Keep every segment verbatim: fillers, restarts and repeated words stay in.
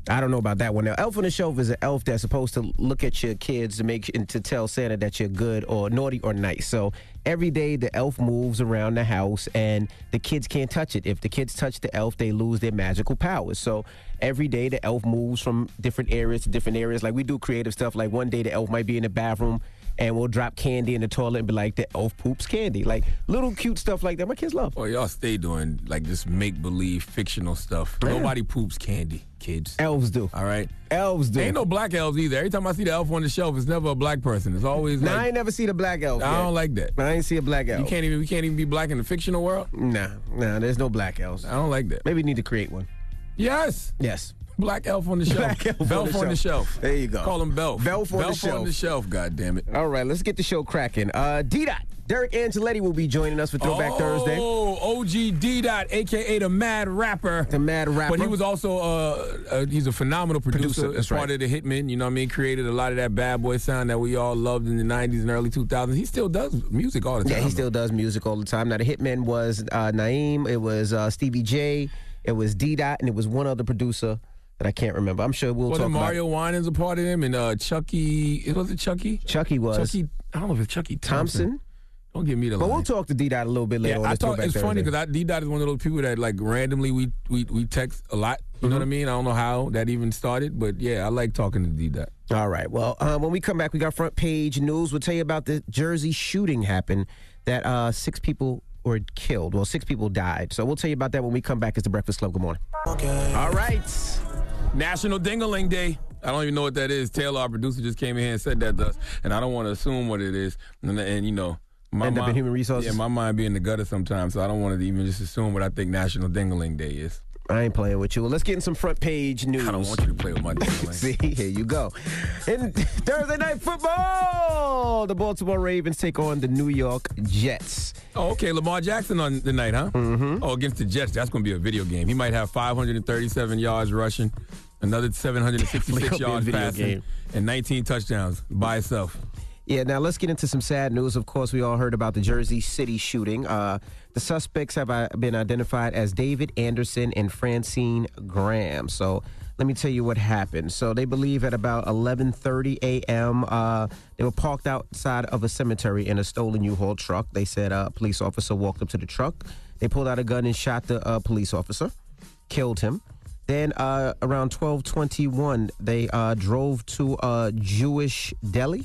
I don't know about that one. Now, Elf on the Shelf is an elf that's supposed to look at your kids to make and to tell Santa that you're good or naughty or nice. So every day the elf moves around the house and the kids can't touch it. If the kids touch the elf, they lose their magical powers. So every day the elf moves from different areas to different areas. Like we do creative stuff. Like one day the elf might be in the bathroom and we'll drop candy in the toilet and be like, the elf poops candy. Like little cute stuff like that. My kids love. Oh, y'all stay doing like this make-believe fictional stuff. Yeah. Nobody poops candy, kids. Elves do. All right? Elves do. Ain't no black elves either. Every time I see the elf on the shelf, it's never a black person. It's always like... Nah, I ain't never seen a black elf. I yet. don't like that. I ain't see a black elf. You can't even, we can't even be black in the fictional world? Nah, nah, there's no black elves. I don't like that. Maybe we need to create one. Yes. Yes. Black elf on the shelf. Black elf Belf on, the, on the shelf. shelf. There you go. Call him Belf. Belf on Belf the shelf. on the shelf, goddammit. All right, let's get the show cracking. Uh, D-Dot. Derek Angeletti will be joining us for Throwback oh, Thursday. Oh, O G D-Dot, a k a the Mad Rapper. The Mad Rapper. But he was also, uh, uh, he's a phenomenal producer. Producer, as part right. of the Hitmen, you know what I mean? Created a lot of that bad boy sound that we all loved in the nineties and early two thousands. He still does music all the time. Yeah, he still does music all the time. Now, the Hitmen was uh, Naeem, it was uh, Stevie J, it was D-Dot, and it was one other producer that I can't remember. I'm sure we'll well, talk about. Mario Winans a part of him, and uh, Chucky, was it Chucky? Chucky was. Chucky, I don't know if it's Chucky Thompson. Thompson? Don't give me the But line. we'll talk to D-Dot a little bit later yeah, on. I this thought it's Thursday. funny because D-Dot is one of those people that like randomly we we, we text a lot. You mm-hmm. know what I mean? I don't know how that even started, but yeah, I like talking to D-Dot. All right. Well, uh, when we come back, we got front page news. We'll tell you about the Jersey shooting happened that uh, six people were killed. Well, six people died. So we'll tell you about that when we come back. It's the Breakfast Club. Good morning. Okay. All right. National Ding-a-Ling Day. I don't even know what that is. Taylor, our producer, just came in here and said that to us, and I don't want to assume what it is. And, and you know, my End up mind, in human resources? Yeah, my mind be in the gutter sometimes, so I don't want to even just assume what I think National Ding-a-Ling Day is. I ain't playing with you. Well, let's get in some front page news. I don't want you to play with my ding-a-ling. See, here you go. In Thursday Night Football, the Baltimore Ravens take on the New York Jets. Oh, okay. Lamar Jackson on the night, huh? Mm-hmm. Oh, against the Jets. That's going to be a video game. He might have five hundred thirty-seven yards rushing, another seven hundred sixty-six yards passing, game. and nineteen touchdowns by itself. Yeah, now let's get into some sad news. Of course, we all heard about the Jersey City shooting. Uh, the suspects have uh, been identified as David Anderson and Francine Graham. So let me tell you what happened. So they believe at about eleven thirty a.m., uh, they were parked outside of a cemetery in a stolen U-Haul truck. They said a police officer walked up to the truck. They pulled out a gun and shot the uh, police officer, killed him. Then uh, around twelve twenty-one, they uh, drove to a Jewish deli.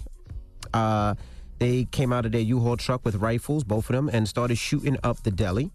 Uh, they came out of their U-Haul truck with rifles, both of them, and started shooting up the deli.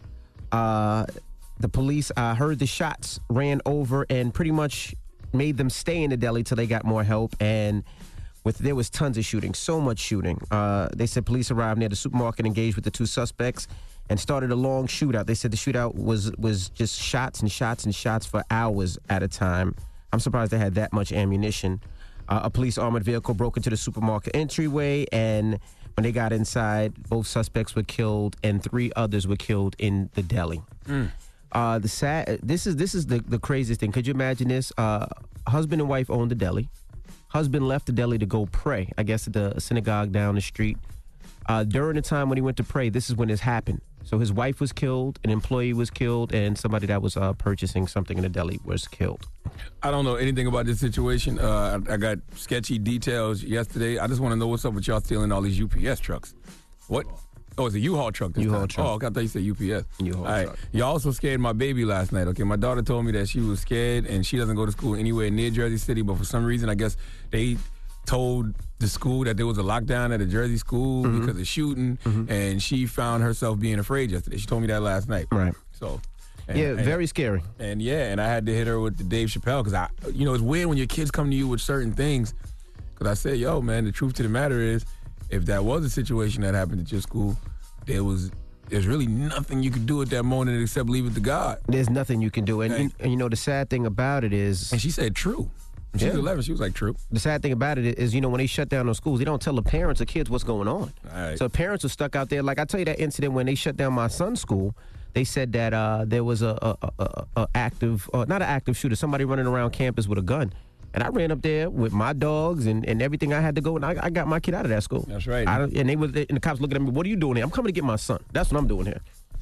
Uh, the police uh, heard the shots, ran over, and pretty much made them stay in the deli till they got more help. And with there was tons of shooting, so much shooting. Uh, they said police arrived near the supermarket, engaged with the two suspects, and started a long shootout. They said the shootout was was just shots and shots and shots for hours at a time. I'm surprised they had that much ammunition. Uh, a police armored vehicle broke into the supermarket entryway, and when they got inside, both suspects were killed, and three others were killed in the deli. Mm. Uh, the sad, this is this is the, the craziest thing. Could you imagine this? Uh, husband and wife owned the deli. Husband left the deli to go pray, I guess at the synagogue down the street. Uh, during the time when he went to pray, this is when this happened. So his wife was killed, an employee was killed, and somebody that was uh, purchasing something in the deli was killed. I don't know anything about this situation. Uh, I, I got sketchy details yesterday. I just want to know what's up with y'all stealing all these U P S trucks. What? Oh, it's a U-Haul truck this U-Haul time. truck. Oh, I thought you said U P S. U-Haul all right. truck. Y'all also scared my baby last night, okay? My daughter told me that she was scared and she doesn't go to school anywhere near Jersey City, but for some reason, I guess they told the school that there was a lockdown at a Jersey school mm-hmm. because of shooting, mm-hmm. and she found herself being afraid yesterday. She told me that last night. Right. So, and, yeah, and, very scary. And yeah, and I had to hit her with the Dave Chappelle because I, you know, it's weird when your kids come to you with certain things. Because I said, yo, man, the truth to the matter is, if that was a situation that happened at your school, there was. There's really nothing you could do at that moment except leave it to God. There's nothing you can do, and, Okay. and, and you know the sad thing about it is, And she said, true. She was Yeah. eleven. She was like, true. the sad thing about it is, you know, when they shut down those schools, they don't tell the parents or kids what's going on. All right. So parents are stuck out there. Like I tell you that incident when they shut down my son's school, they said that uh, there was a, a, a, a, a active, uh, not an active shooter, somebody running around campus with a gun. And I ran up there with my dogs and, and everything I had to go, and I, I got my kid out of that school. That's right. I, and they was and the cops looking at me, what are you doing here? I'm coming to get my son. That's what I'm doing here.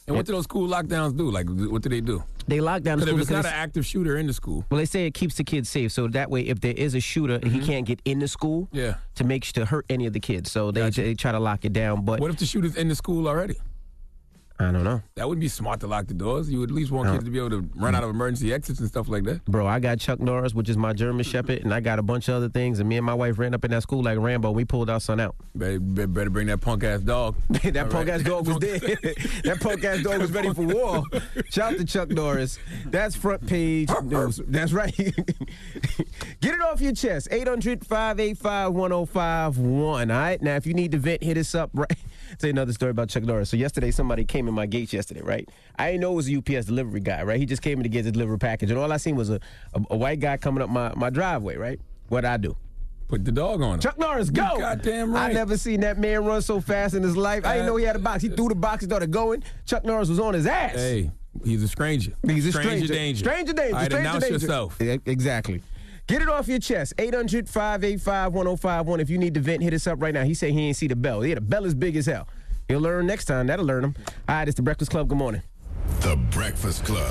And what do those school lockdowns do? Like, what do they do? They lock down the Because school. if it's not an active shooter in the school. Well, they say it keeps the kids safe. So that way, if there is a shooter and he can't get in the school, Yeah. to make to hurt any of the kids. So they, Gotcha. they try to lock it down. But What if the shooter's in the school already? I don't know. That wouldn't be smart to lock the doors. You would at least want No. kids to be able to run out of emergency exits and stuff like that. Bro, I got Chuck Norris, which is my German Shepherd, and I got a bunch of other things. And me and my wife ran up in that school like Rambo. We pulled our son out. Better, better bring that punk ass dog. that All punk right. ass dog was dead. that punk ass dog was ready for war. Shout out to Chuck Norris. That's front page news. That's right. Get it off your chest. eight hundred, five eight five, one oh five one. All right. Now, if you need to vent, hit us up. Right. Tell you another story about Chuck Norris. So yesterday, somebody came in my gates yesterday, right? I didn't know it was a U P S delivery guy, right? He just came in to get his delivery package, and all I seen was a, a, a white guy coming up my, my driveway, right? What'd I do? Put the dog on him. Chuck Norris, go! You goddamn right. I never seen that man run so fast in his life. I didn't know he had a box. He threw the box and started going. Chuck Norris was on his ass. Hey, he's a stranger. He's a stranger. stranger. danger. Stranger danger. All right, stranger announce danger. yourself. Yeah, exactly. Get it off your chest. eight hundred, five eight five, one oh five one. If you need to vent, hit us up right now. He said he ain't see the bell. Yeah, the bell is big as hell. He'll learn next time. That'll learn him. All right, it's The Breakfast Club. Good morning. The Breakfast Club.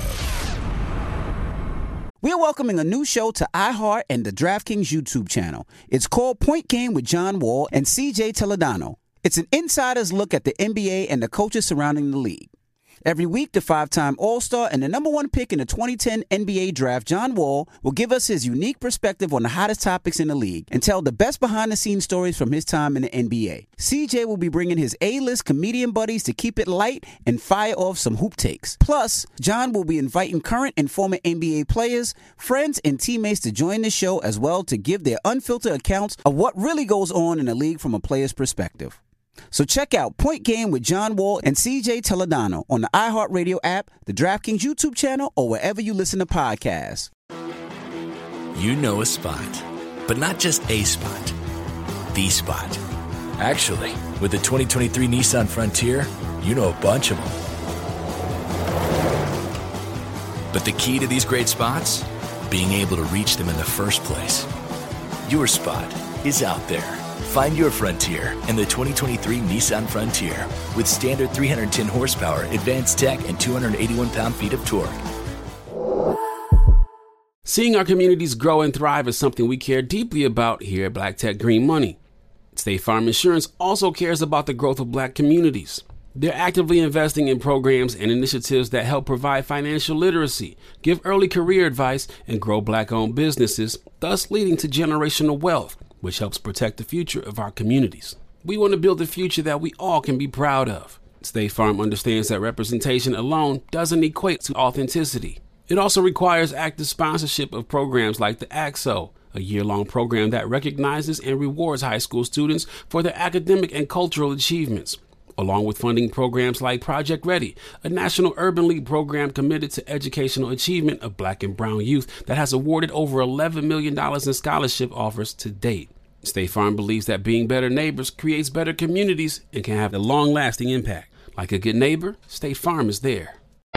We're welcoming a new show to iHeart and the DraftKings YouTube channel. It's called Point Game with John Wall and C J Toledano. It's an insider's look at the N B A and the coaches surrounding the league. Every week, the five-time All-Star and the number one pick in the twenty ten N B A draft, John Wall, will give us his unique perspective on the hottest topics in the league and tell the best behind-the-scenes stories from his time in the N B A. C J will be bringing his A-list comedian buddies to keep it light and fire off some hoop takes. Plus, John will be inviting current and former N B A players, friends, and teammates to join the show as well to give their unfiltered accounts of what really goes on in the league from a player's perspective. So check out Point Game with John Wall and C J Toledano on the iHeartRadio app, the DraftKings YouTube channel, or wherever you listen to podcasts. You know a spot, but not just a spot, the spot. Actually, with the twenty twenty-three Nissan Frontier, you know a bunch of them. But the key to these great spots? Being able to reach them in the first place. Your spot is out there. Find your Frontier in the twenty twenty-three Nissan Frontier with standard three hundred ten horsepower, advanced tech, and two hundred eighty-one pound-feet of torque. Seeing our communities grow and thrive is something we care deeply about here at Black Tech Green Money. State Farm Insurance also cares about the growth of Black communities. They're actively investing in programs and initiatives that help provide financial literacy, give early career advice, and grow Black-owned businesses, thus leading to generational wealth, which helps protect the future of our communities. We want to build a future that we all can be proud of. State Farm understands that representation alone doesn't equate to authenticity. It also requires active sponsorship of programs like the A X O, a year-long program that recognizes and rewards high school students for their academic and cultural achievements, along with funding programs like Project Ready, a National Urban League program committed to educational achievement of Black and brown youth that has awarded over eleven million dollars in scholarship offers to date. State Farm believes that being better neighbors creates better communities and can have a long-lasting impact. Like a good neighbor, State Farm is there.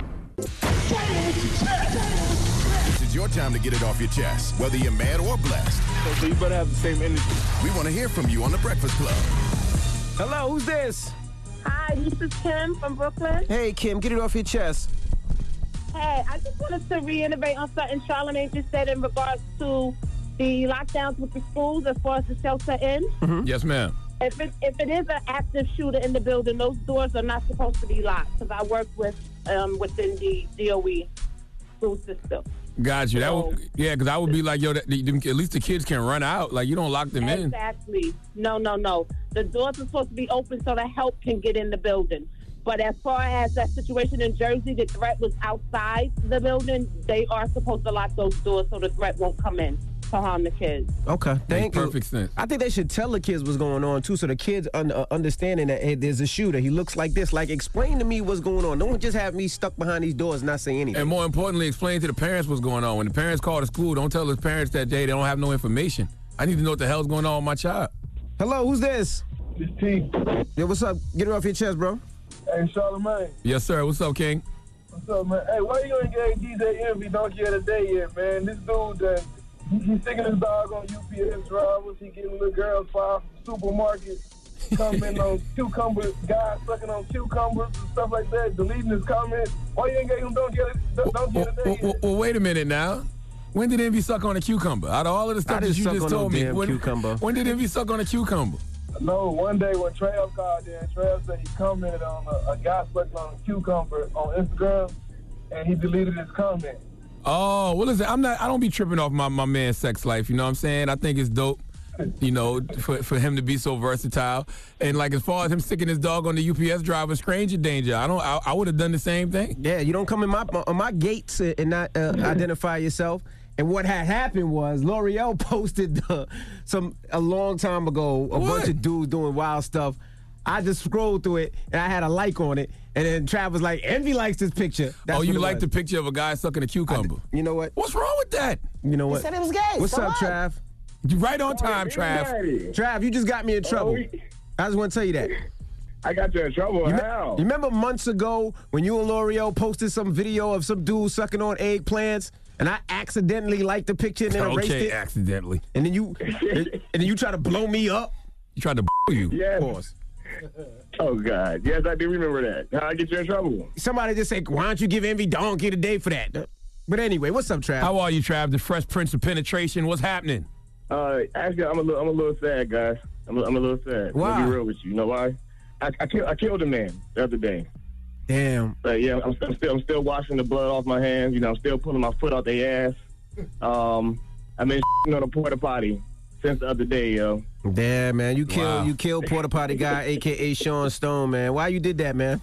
This is your time to get it off your chest, whether you're mad or blessed. So you better have the same energy. We want to hear from you on The Breakfast Club. Hello, who's this? Hi, this is Kim from Brooklyn. Hey, Kim, get it off your chest. Hey, I just wanted to reiterate on something Charlamagne just said in regards to the lockdowns with the schools as far as the shelter in. Mm-hmm. Yes, ma'am. If it, if it is an active shooter in the building, those doors are not supposed to be locked because I work with um, within the D O E school system. Got you. That So- would, yeah, because I would be like, yo, that, them- at least the kids can run out. Like, you don't lock them in. Exactly. No, no, no. The doors are supposed to be open so the help can get in the building. But as far as that situation in Jersey, the threat was outside the building. They are supposed to lock those doors so the threat won't come in to harm the kids. Okay, thank you. perfect sense. I think they should tell the kids what's going on too, so the kids un- uh, understanding that hey, there's a shooter. He looks like this. Like, explain to me what's going on. Don't just have me stuck behind these doors and not say anything. And more importantly, explain to the parents what's going on. When the parents call the school, don't tell the parents that day they don't have no information. I need to know what the hell's going on with my child. Hello, who's this? It's T. Yeah, what's up? Get it off your chest, bro. Hey, Charlamagne. Yes, sir. What's up, King? What's up, man? Hey, why you ain't gave D J Envy Donkey of the Day yet, man? This dude, that he, he's sticking his dog on U P S drivers. He getting little girls five supermarkets. commenting on cucumbers, guys sucking on cucumbers and stuff like that, deleting his comments. Why you ain't gave him don't get it, don't, don't get it Well, well, well, wait a minute now. When did Envy suck on a cucumber? Out of all of the stuff that you just told me, when, when did Envy suck on a cucumber? No, one day when Trav called in, Trav said he commented on a, a guy sucking on a cucumber on Instagram, and he deleted his comment. Oh, well, listen, I'm not. I don't be tripping off my, my man's sex life. You know what I'm saying? I think it's dope, you know, for, for him to be so versatile. And like as far as him sticking his dog on the U P S driver, stranger danger. I don't. I, I would have done the same thing. Yeah, you don't come in my on my gates and not uh, identify yourself. And what had happened was L'Oreal posted uh, some a long time ago a What? bunch of dudes doing wild stuff. I just scrolled through it and I had a like on it, and then Trav was like, "Envy likes this picture." That's oh, you what it like was. the picture of a guy sucking a cucumber? You know what? What's wrong with that? You know what? He said it was gay. What's so up, what? Trav? You right on time, Oh, Trav. Daddy. Trav, you just got me in trouble. Oh, I just want to tell you that. I got you in trouble. You, me- How? you remember months ago when you and L'Oreal posted some video of some dude sucking on eggplants, and I accidentally liked the picture and then erased Okay, it? accidentally. And then you and, and then you try to blow me up? You tried to b- you. Yes. Pause. Oh, God. Yes, I do remember that. How'd I get you in trouble? Somebody just said, why don't you give Envy Donkey the day for that? But anyway, what's up, Trav? How are you, Trav? The Fresh Prince of Penetration. What's happening? Uh, actually, I'm a little, I'm a little sad, guys. I'm a, I'm a little sad. Why? I'm gonna be real with you. You know why? I, I, kill, I killed a man the other day. Damn. But yeah, I'm, I'm still, I'm still washing the blood off my hands. You know, I'm still pulling my foot out their ass. Um, I've been on a porta potty since the other day, yo. Damn, man. You killed Wow. you killed Porta Potty guy, a k a. Sean Stone, man. Why you did that, man?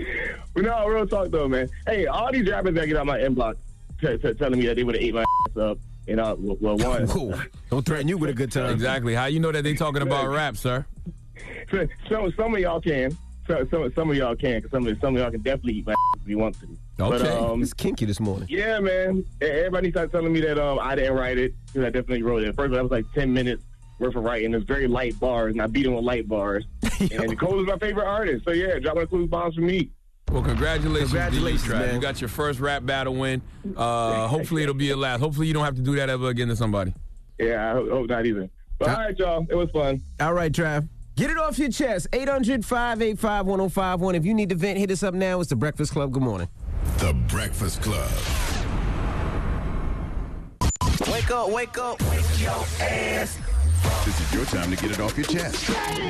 But no, real talk though, man. Hey, all these rappers that get out my inbox t- t- telling me that they would have ate my ass up. You know, well, one. Whoa. Don't threaten you with a good time. Exactly. How you know that they talking about rap, sir? So, some, some of y'all can. So, some, some of y'all can, because some of, some of y'all can definitely eat my ass if you want to. Okay. But, um, It's kinky this morning. yeah, man. Everybody started telling me that um, I didn't write it, because I definitely wrote it. At first, that was like ten minutes worth of writing. It's very light bars, and I beat them with light bars. And Nicole is my favorite artist. So, yeah, dropping a clue bombs for me. Well, congratulations, Congratulations, to you, Trav. man. You got your first rap battle win. Uh, hopefully it'll be a last. Hopefully you don't have to do that ever again to somebody. Yeah, I hope, hope not either. But, all right, y'all. It was fun. All right, Trav. Get it off your chest. eight hundred, five eight five, one oh five one. If you need to vent, hit us up now. It's The Breakfast Club. Good morning. The Breakfast Club. Wake up, wake up. Wake your ass. This is your time to get it off your chest.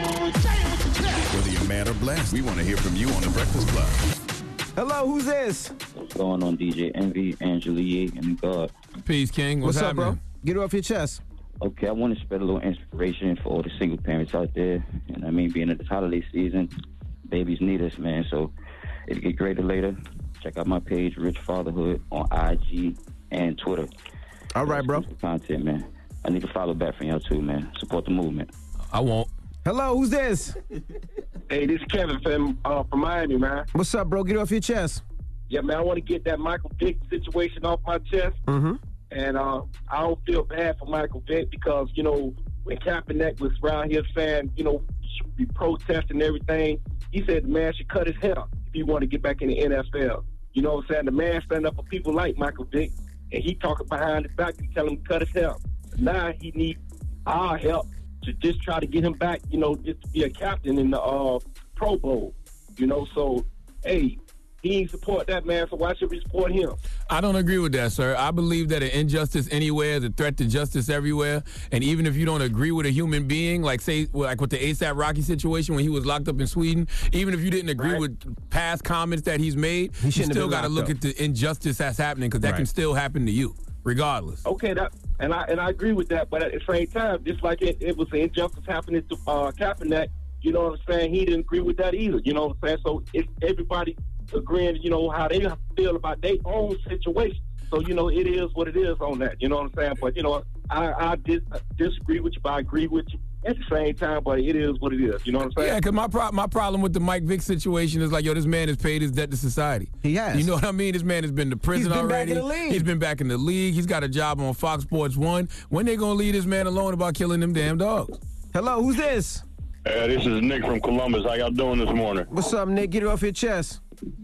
Whether you're mad or blessed, we want to hear from you on The Breakfast Club. Hello, who's this? What's going on, D J Envy, Angela Yee, and God? Peace, King. What's, What's up, happening? bro? Get it off your chest. Okay, I want to spread a little inspiration for all the single parents out there. And I mean, being at this holiday season, babies need us, man. So it'll get greater later. Check out my page, Rich Fatherhood, on I G and Twitter. All right, bro. Content, man. I need to follow back from y'all too, man. Support the movement. I won't. Hello, who's this? Hey, this is Kevin from, uh, from Miami, man. What's up, bro? Get it off your chest. Yeah, man, I want to get that Michael Vick situation off my chest. Mm-hmm. And uh, I don't feel bad for Michael Vick because, you know, when Kaepernick was around here saying, you know, should be protesting and everything, he said the man should cut his hair if he want to get back in the N F L. You know what I'm saying? The man stand up for people like Michael Vick, and he talking behind his back and tell him to cut his hair. Now he needs our help to just try to get him back, you know, just to be a captain in the uh, Pro Bowl. You know, so, hey, he ain't support that man, so why should we support him? I don't agree with that, sir. I believe that an injustice anywhere is a threat to justice everywhere. And even if you don't agree with a human being, like say, like with the ASAP Rocky situation when he was locked up in Sweden, even if you didn't agree Right. with past comments that he's made, you shouldn't have still been got to locked look up. at the injustice that's happening because that Right. can still happen to you, regardless. Okay, that and I and I agree with that, but at the same time, just like it, it was an injustice happening to uh, Kaepernick, you know what I'm saying? He didn't agree with that either. You know what I'm saying? So it's everybody agreeing, you know, how they feel about their own situation. So, you know, it is what it is on that. You know what I'm saying? But, you know, I, I dis- disagree with you, but I agree with you at the same time, but it is what it is. You know what I'm saying? Yeah, because my, pro- my problem with the Mike Vick situation is like, yo, this man has paid his debt to society. He has. You know what I mean? This man has been to prison He's been back already. in the league. He's been back in the league. He's got a job on Fox Sports one. When they going to leave this man alone about killing them damn dogs? Hello, who's this? Uh, this is Nick from Columbus. How y'all doing this morning? What's up, Nick? Get it off your chest.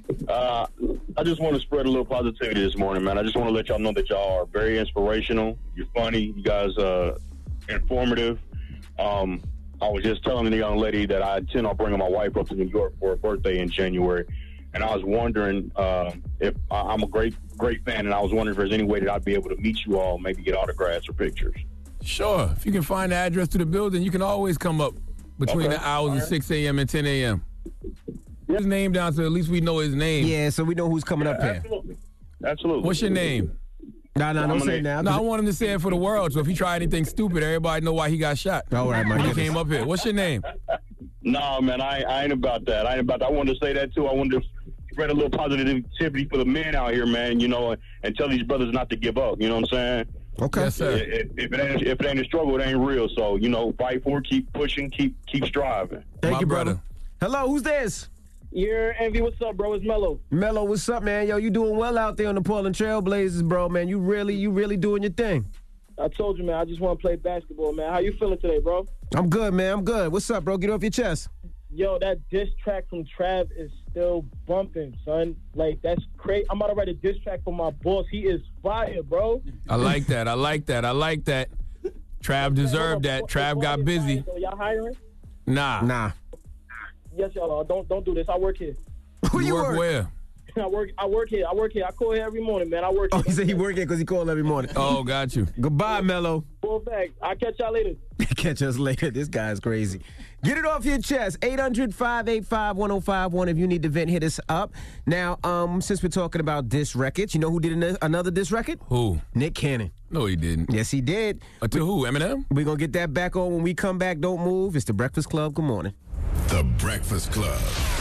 Uh, I just want to spread a little positivity this morning, man. I just want to let y'all know that y'all are very inspirational. You're funny. You guys are informative. Um, I was just telling the young lady that I intend on bringing my wife up to New York for her birthday in January. And I was wondering uh, if I'm a great, great fan, and I was wondering if there's any way that I'd be able to meet you all, maybe get autographs or pictures. Sure. If you can find the address to the building, you can always come up between Okay. the hours All of right. six a.m. and ten a.m. Get his name down so at least we know his name. Yeah, so we know who's coming up here. Absolutely. Absolutely. What's your name? No, no, don't say it now. No, I want him to say it for the world. So if he tried anything stupid, everybody know why he got shot. All right, my When he goodness. came up here. What's your name? No, man, I, I ain't about that. I ain't about that. I wanted to say that, too. I wanted to spread a little positivity for the men out here, man, you know, and, and tell these brothers not to give up. You know what I'm saying? Okay. Yes, sir. If, if, it ain't, if it ain't a struggle, it ain't real. So, you know, fight for it, keep pushing, keep keep striving. Thank My you, brother. brother. Hello, who's this? You're Envy. What's up, bro? It's Mello. Mello, what's up, man? Yo, you doing well out there on the Portland Trailblazers, bro, man. You really, you really doing your thing. I told you, man. I just want to play basketball, man. How you feeling today, bro? I'm good, man. I'm good. What's up, bro? Get off your chest. Yo, that diss track from Trav is still bumping, son. Like, that's crazy. I'm about to write a diss track for my boss. He is fire, bro. I like that. I like that. I like that. Trav deserved that. Trav got busy. So y'all hiring? Nah. Nah. Yes, y'all are. Don't don't do this. I work here. Who You you work work? where? I work. I work here. I work here. I call here every morning, man. I work Oh, here. he said he work here because he called every morning. Oh, got you. Goodbye, Mello. Full fact. I'll catch y'all later. Catch us later. This guy's crazy. Get it off your chest. eight hundred, five eight five, one oh five one. If you need to vent, hit us up. Now, um, since we're talking about diss records, you know who did an- another diss record? Who? Nick Cannon. No, he didn't. Yes, he did. Uh, to who? Eminem? We're going to get that back on when we come back. Don't move. It's The Breakfast Club. Good morning. The Breakfast Club.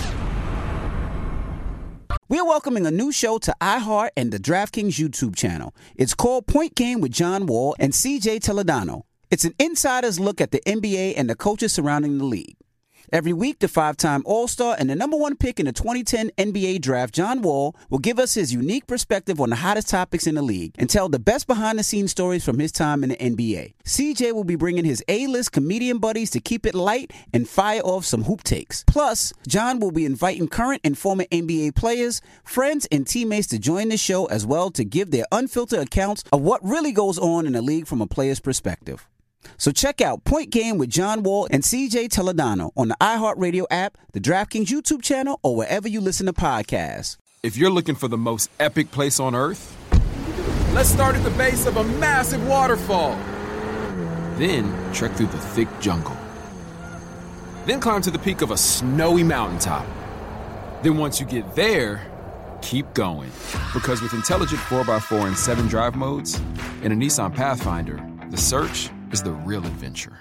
We're welcoming a new show to iHeart and the DraftKings YouTube channel. It's called Point Game with John Wall and C J Toledano. It's an insider's look at the N B A and the coaches surrounding the league. Every week, the five-time All-Star and the number one pick in the twenty ten N B A draft, John Wall, will give us his unique perspective on the hottest topics in the league and tell the best behind-the-scenes stories from his time in the N B A. C J will be bringing his A-list comedian buddies to keep it light and fire off some hoop takes. Plus, John will be inviting current and former N B A players, friends, and teammates to join the show as well to give their unfiltered accounts of what really goes on in the league from a player's perspective. So check out Point Game with John Wall and C J Toledano on the iHeartRadio app, the DraftKings YouTube channel, or wherever you listen to podcasts. If you're looking for the most epic place on earth, let's start at the base of a massive waterfall. Then trek through the thick jungle. Then climb to the peak of a snowy mountaintop. Then once you get there, keep going. Because with intelligent four by four and seven drive modes and a Nissan Pathfinder, the search is the real adventure.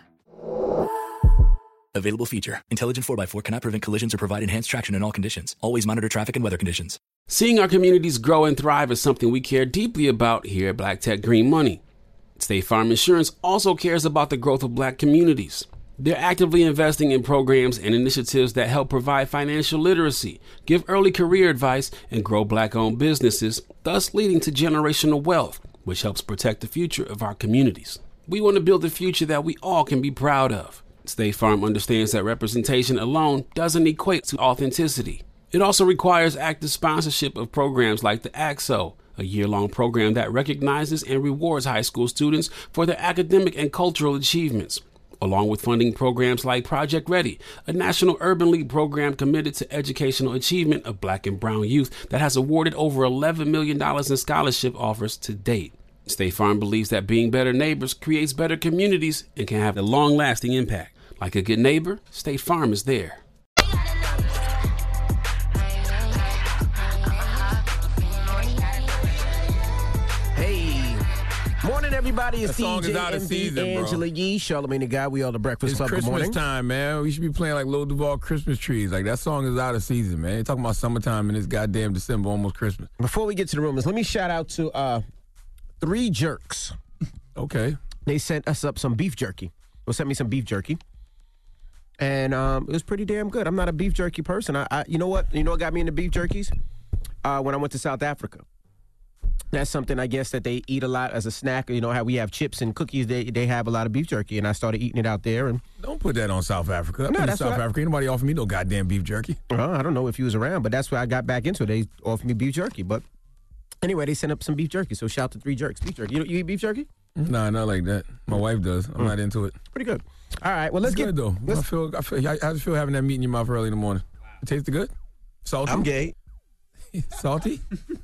Available feature. Intelligent four by four cannot prevent collisions or provide enhanced traction in all conditions. Always monitor traffic and weather conditions. Seeing our communities grow and thrive is something we care deeply about here at Black Tech Green Money. State Farm Insurance also cares about the growth of black communities. They're actively investing in programs and initiatives that help provide financial literacy, give early career advice, and grow black-owned businesses, thus leading to generational wealth, which helps protect the future of our communities. We want to build a future that we all can be proud of. State Farm understands that representation alone doesn't equate to authenticity. It also requires active sponsorship of programs like the A X O, a year-long program that recognizes and rewards high school students for their academic and cultural achievements, along with funding programs like Project Ready, a National Urban League program committed to educational achievement of black and brown youth that has awarded over eleven million dollars in scholarship offers to date. State Farm believes that being better neighbors creates better communities and can have a long-lasting impact. Like a good neighbor, State Farm is there. Hey. Morning, everybody. It's That song C J, is out of M D, season, bro. Angela Yee, Charlamagne the Guy. We all the Breakfast It's Club. Good Christmas morning. time, man. We should be playing like Lil Duval Christmas trees. Like that song is out of season, man. You're talking about summertime and it's goddamn December, almost Christmas. Before we get to the rumors, let me shout out to uh, Three Jerks. Okay. They sent us up some beef jerky. They sent me some beef jerky. And um, it was pretty damn good. I'm not a beef jerky person. I, I, you know what? You know what got me into beef jerkies? Uh, when I went to South Africa. That's something I guess that they eat a lot as a snack. You know how we have chips and cookies. They they have a lot of beef jerky, and I started eating it out there. And Don't put that on South Africa. I've No, been to that's South what I- Africa. Ain't nobody offer me no goddamn beef jerky. Well, I don't know if you was around, but that's where I got back into it. They offered me beef jerky. But anyway, they sent up some beef jerky. So shout out to Three Jerks. Beef jerky. You, you eat beef jerky? Nah, not like that. My wife does. I'm Mm. not into it. Pretty good. All right, well, let's it's get good though. let's- I feel. I feel. I, I just feel having that meat in your mouth early in the morning. It tasted good. Salty. I'm gay. Salty.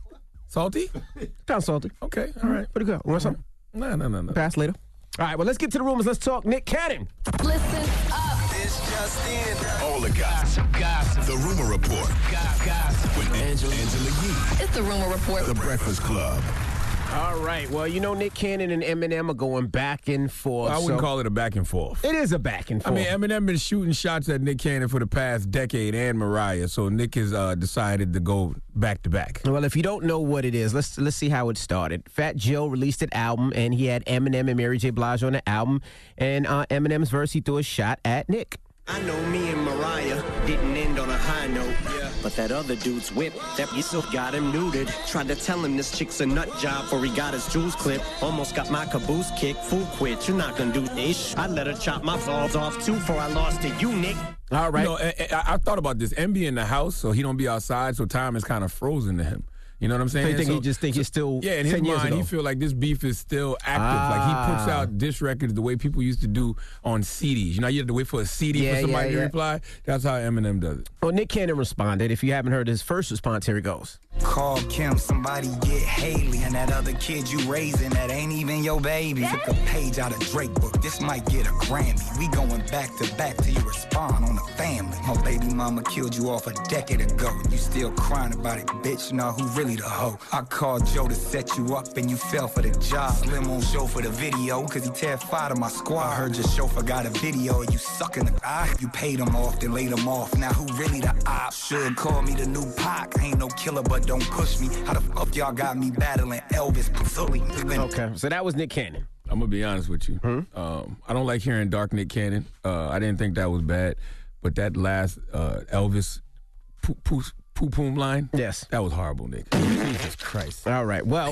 Salty. Kind of salty. Okay. All right. Pretty good. Want something? No, no, no, no. Pass later. All right, well, let's get to the rumors. Let's talk Nick Cannon. Listen up. It's just in. All the gossip. Gossip. The Rumor Report. Gossip. With Angela, Angela Yee. It's the Rumor Report. The Breakfast Club. All right, well, you know Nick Cannon and Eminem are going back and forth. I wouldn't so- call it a back and forth. It is a back and I forth. mean, Eminem been shooting shots at Nick Cannon for the past decade and Mariah, so Nick has uh, decided to go back to back. Well, if you don't know what it is, let's let's see how it started. Fat Joe released an album, and he had Eminem and Mary J. Blige on the album. And uh, Eminem's verse, he threw a shot at Nick. I know me and Mariah didn't end on a high note, yeah. But that other dude's whip, that still got him neutered. Tried to tell him this chick's a nut job before he got his jewels clipped. Almost got my caboose kicked. Fool quit, you're not gonna do this. I let her chop my balls off too before I lost to you, Nick. All right. You know, I, I, I thought about this. M be in the house, so he don't be outside, so time is kind of frozen to him. You know what I'm saying? So you think So- he just think so- he's still Yeah, in his ten years mind, ago? he feel like this beef is still active. Ah. Like he puts out diss records the way people used to do on C Ds. You know, you had to wait for a C D Yeah, for somebody yeah, to yeah. reply. That's how Eminem does it. Well, Nick Cannon responded. If you haven't heard his first response, here it goes. Call Kim, somebody get Haley. And that other kid you raising, that ain't even your baby. Took a page out of Drake book, this might get a Grammy. We going back to back till you respond on the family. My baby mama killed you off a decade ago. You still crying about it, bitch, now who really the hoe? I called Joe to set you up and you fell for the job. Slim on show for the video, cause he terrified of my squad. I heard your chauffeur got a video of you sucking the eye. You paid him off, then laid him off, now who really the op? Should call me the new Pac, ain't no killer but don't push me. How the fuck y'all got me battling Elvis Presley? Okay, so that was Nick Cannon. I'm gonna be honest with you. Um, I don't like hearing dark Nick Cannon. Uh, I didn't think that was bad, but that last uh, Elvis poo poo poo poom line, yes, that was horrible, Nick. Jesus Christ. All right. Well,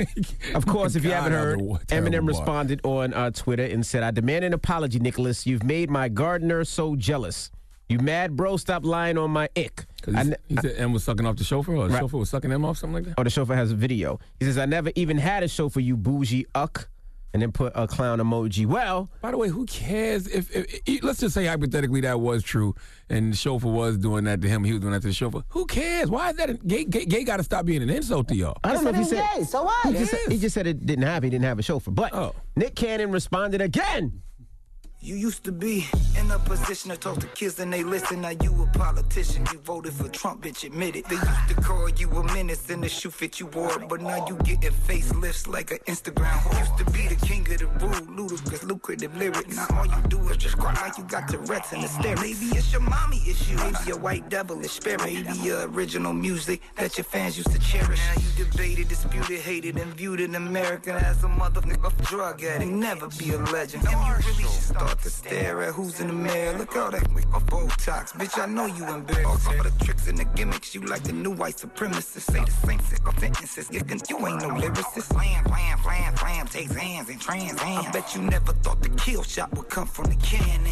of course, if you God, haven't that was heard, a wa- terrible Eminem bar. responded on uh, Twitter and said, I demand an apology, Nicholas. You've made my gardener so jealous. You mad, bro? Stop lying on my ick. 'Cause I he, ne- he said M was sucking off the chauffeur, or the Right. chauffeur was sucking him off, something like that. Oh, the chauffeur has a video. He says, I never even had a chauffeur, you bougie uck. And then put a clown emoji. Well, by the way, who cares if, if, if let's just say hypothetically that was true, and the chauffeur was doing that to him, he was doing that to the chauffeur. Who cares? Why is that? A, gay gay, gay got to stop being an insult to y'all. I don't know if he said. so what? He just, said, he just said it didn't have. He didn't have a chauffeur. But Nick Cannon responded again. You used to be in a position to talk to kids and they listen. Now you a politician. You voted for Trump, bitch, admit it. They used to call you a menace and the shoe fit you wore. But now you getting facelifts like an Instagram whore. Used to be the king of the rude, ludicrous, lucrative lyrics. Now all you do is just cry like you got Tourette's and hysterics. Maybe it's your mommy issue. Maybe a white devilish spirit. Maybe your original music that your fans used to cherish. Now you debated, disputed, hated, and viewed an American as a motherfucker drug addict. Never be a legend. And you really should start to stare at who's in the mirror. Look all that Botox, bitch. I know you embarrassed. All the tricks and the gimmicks, you like the new white supremacists. Say the same sick sentences. You ain't no lyricist. Flam, flam, flam, flam. Takes hands and trans hands. I bet you never thought the kill shot would come from the cannon.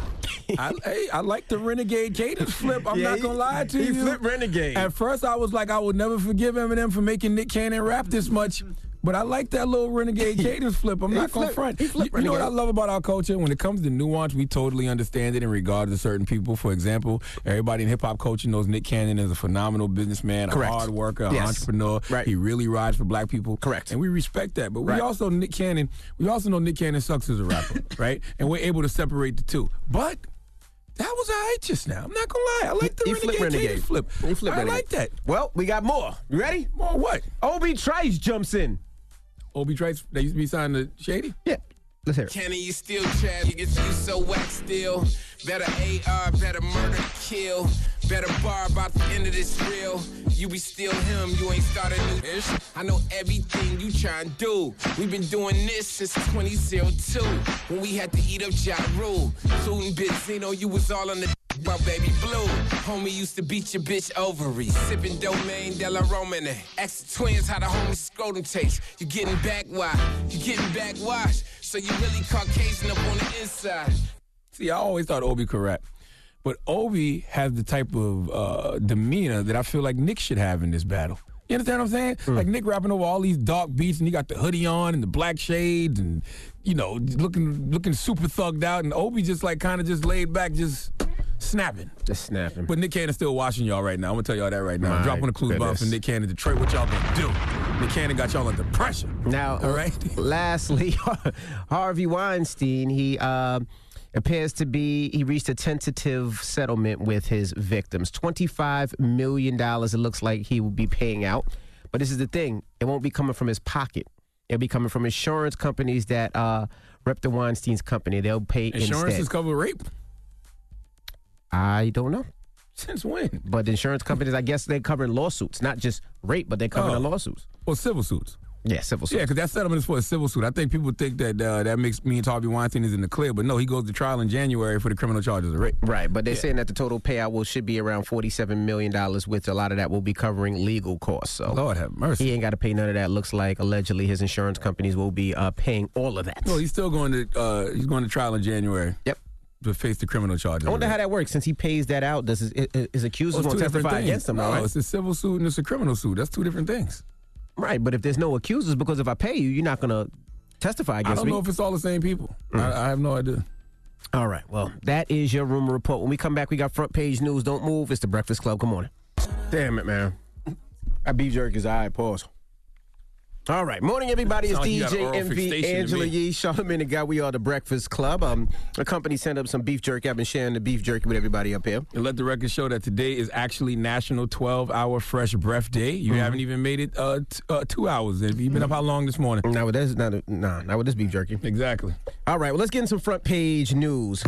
I, hey, I like the Renegade cadence flip. I'm Yeah, not he- gonna lie to he you. flipped Renegade. At first, I was like, I would never forgive Eminem for making Nick Cannon rap this much. But I like that little Renegade cadence flip. I'm He not going to flipped- front. he You, flipped you know what I Renegade. love about our culture? When it comes to nuance, we totally understand it in regards to certain people. For example, everybody in hip-hop culture knows Nick Cannon is a phenomenal businessman, Correct. a hard worker, an Yes. entrepreneur. Right. He really rides for black people. Correct. And we respect that. But we Right. also, Nick Cannon, we also know Nick Cannon sucks as a rapper, right? And we're able to separate the two. But that was all right just now. I'm not going to lie. I like the He Renegade, flipped Renegade. cadence flip. He flipped I Renegade. like that. Well, we got more. You ready? More what? Obi Trice jumps in. Obi Trice, that used to be signed to Shady? Yeah. Let's hear it. Kenny, you still trash, niggas, you so whack still. Better A R, better murder, kill. Better bar about the end of this reel. You be still him, you ain't started new ish. I know everything you tryin' do. We've been doing this since twenty oh two. When we had to eat up Ja Rule. Tootin' Benzino, you was all on the my baby blue. Homie used to beat your bitch ovaries. Sippin' Domaine de la Romane. Ask the twins how the homie scrotum taste. You getting backwash. You getting backwash. So you really Caucasian up on the inside. See, I always thought Obi could rap. But Obi has the type of uh, demeanor that I feel like Nick should have in this battle. You understand what I'm saying? Mm. Like Nick rapping over all these dark beats, and he got the hoodie on and the black shades, and you know, looking looking super thugged out, and Obi just like kind of just laid back, just snapping. Just snapping. But Nick Cannon still watching y'all right now. I'm gonna tell y'all that right now. My I'm dropping the clues bomb goodness. for Nick Cannon. Detroit, what y'all gonna do? Nick Cannon got y'all under pressure. Now, all right. Lastly, Harvey Weinstein, he uh, appears to be, he reached a tentative settlement with his victims. twenty-five million dollars it looks like he will be paying out. But this is the thing, it won't be coming from his pocket. It'll be coming from insurance companies that uh, rep the Weinstein's company. They'll pay Insurance instead. is covered rape? I don't know. Since when? But insurance companies, I guess they're covering lawsuits, not just rape, but they're covering Oh. the lawsuits. Well, civil suits. Yeah, civil suits. Yeah, because that settlement is for a civil suit. I think people think that uh, that makes me and Harvey Weinstein is in the clear, but no, he goes to trial in January for the criminal charges of rape. Right, but they're Yeah. saying that the total payout will should be around forty-seven million dollars, with a lot of that will be covering legal costs. So Lord have mercy. He ain't got to pay none of that. Looks like allegedly his insurance companies will be uh, paying all of that. Well, he's still going to uh, he's going to trial in January. Yep. To face the criminal charges. I wonder of how rape. that works. Since he pays that out, does his, his accusers Well, won't it's two different testify things. against him? No, all right? it's a civil suit and it's a criminal suit. That's two different things. Right, but if there's no accusers, because if I pay you, you're not going to testify I against don't me. know if it's all the same people. Mm. I, I have no idea. All right, well, that is your rumor report. When we come back, we got front page news. Don't move. It's the Breakfast Club. Good morning. Damn it, man. That beef jerky is all right. Pause. All right. Morning, everybody. It's Sound like D you got J oral M V, fixation to Angela me. Yee, Charlamagne the Guy. We are the Breakfast Club. Um, the company sent up some beef jerky. I've been sharing the beef jerky with everybody up here. And let the record show that today is actually National twelve-hour Fresh Breath Day. You Mhm. haven't even made it uh, t- uh, two hours. Have you been up how long this morning? Now with this, not nah, not with this beef jerky. Exactly. All right, well, let's get into some front page news.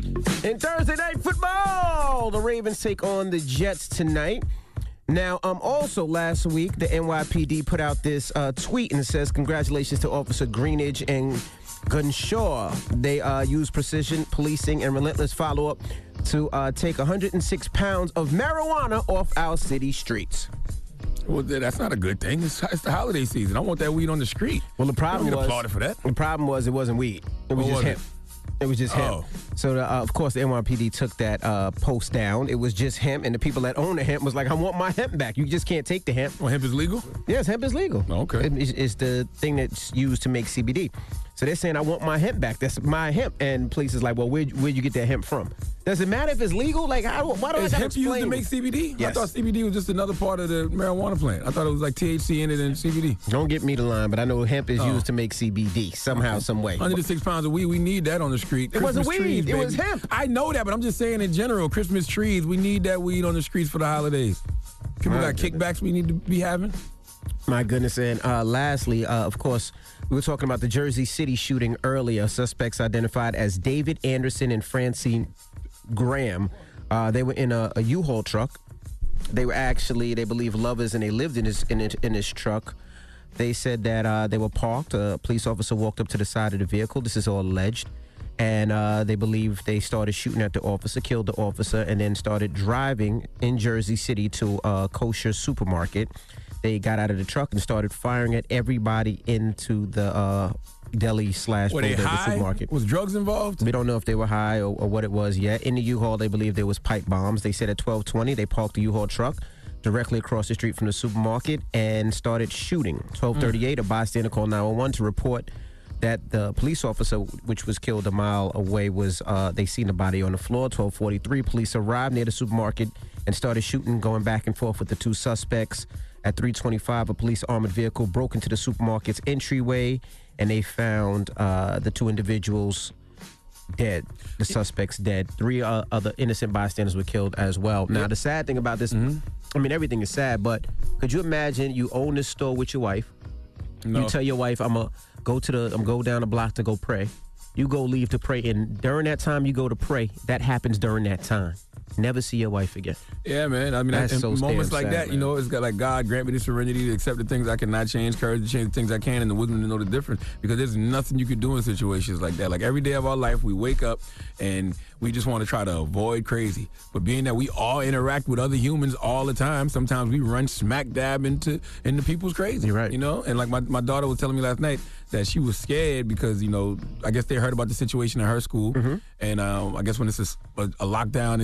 In Thursday night football, the Ravens take on the Jets tonight. Now, um, also last week, the N Y P D put out this uh, tweet, and it says, congratulations to Officer Greenidge and Gunshaw. They uh, used precision policing and relentless follow-up to uh, take one hundred six pounds of marijuana off our city streets. Well, that's not a good thing. It's, it's the holiday season. I want that weed on the street. Well, the problem I don't get was applauded for that. The problem was it wasn't weed. It was What just was hemp. it? It was just hemp. Oh. So, the, uh, of course, the N Y P D took that uh, post down. It was just hemp, and the people that own the hemp was like, I want my hemp back. You just can't take the hemp. Well, hemp is legal? Yes, hemp is legal. Okay. It- it's, it's the thing that's used to make C B D. So they're saying, I want my hemp back. That's my hemp. And police is like, well, where'd, where'd you get that hemp from? Does it matter if it's legal? Like, I, why do Is I gotta hemp used to explain? make C B D? I Yes. thought C B D was just another part of the marijuana plant. I thought it was like T H C in it and C B D. Don't get me to line, but I know hemp is Oh. used to make C B D somehow, some way. one hundred six pounds of weed, we need that on the street. It wasn't Christmas weed, trees, it was baby. hemp. I know that, but I'm just saying in general, Christmas trees, we need that weed on the streets for the holidays. People My got kickbacks we need to be having. My goodness. And uh, lastly, uh, of course, we were talking about the Jersey City shooting earlier. Suspects identified as David Anderson and Francine Graham. Uh, they were in a, a U-Haul truck. They were actually, they believe, lovers, and they lived in this in, it, in this truck. They said that uh, they were parked. A police officer walked up to the side of the vehicle. This is all alleged. And uh, they believe they started shooting at the officer, killed the officer, and then started driving in Jersey City to a kosher supermarket. They got out of the truck and started firing at everybody into the uh, deli slash Were they bodega high? supermarket. Was drugs involved? We don't know if they were high or, or what it was yet. In the U-Haul, they believe there was pipe bombs. They said at twelve twenty, they parked the U-Haul truck directly across the street from the supermarket and started shooting. twelve thirty-eight, a bystander called nine one one to report that the police officer, which was killed a mile away, was uh, they seen the body on the floor. twelve forty-three, police arrived near the supermarket and started shooting, going back and forth with the two suspects. At three twenty-five, a police armored vehicle broke into the supermarket's entryway, and they found uh, the two individuals dead. The suspects dead. Three uh, other innocent bystanders were killed as well. Now, the sad thing about this, I mean, everything is sad, but could you imagine you own this store with your wife? No. You tell your wife, I'm going to go to the, I'm go down the block to go pray. You go leave to pray, and during that time you go to pray, that happens during that time. Never see your wife again. Yeah, man. I mean, That's in so moments damn like sad, that, you man. know, it's got like God grant me the serenity to accept the things I cannot change, courage to change the things I can, and the wisdom to know the difference. Because there's nothing you can do in situations like that. Like every day of our life, we wake up and we just want to try to avoid crazy. But being that we all interact with other humans all the time, sometimes we run smack dab into into people's crazy. You're right. You know, and like my, my daughter was telling me last night that she was scared because, you know, I guess they heard about the situation at her school. Mm-hmm. And um, I guess when it's a, a, a lockdown in Jersey, I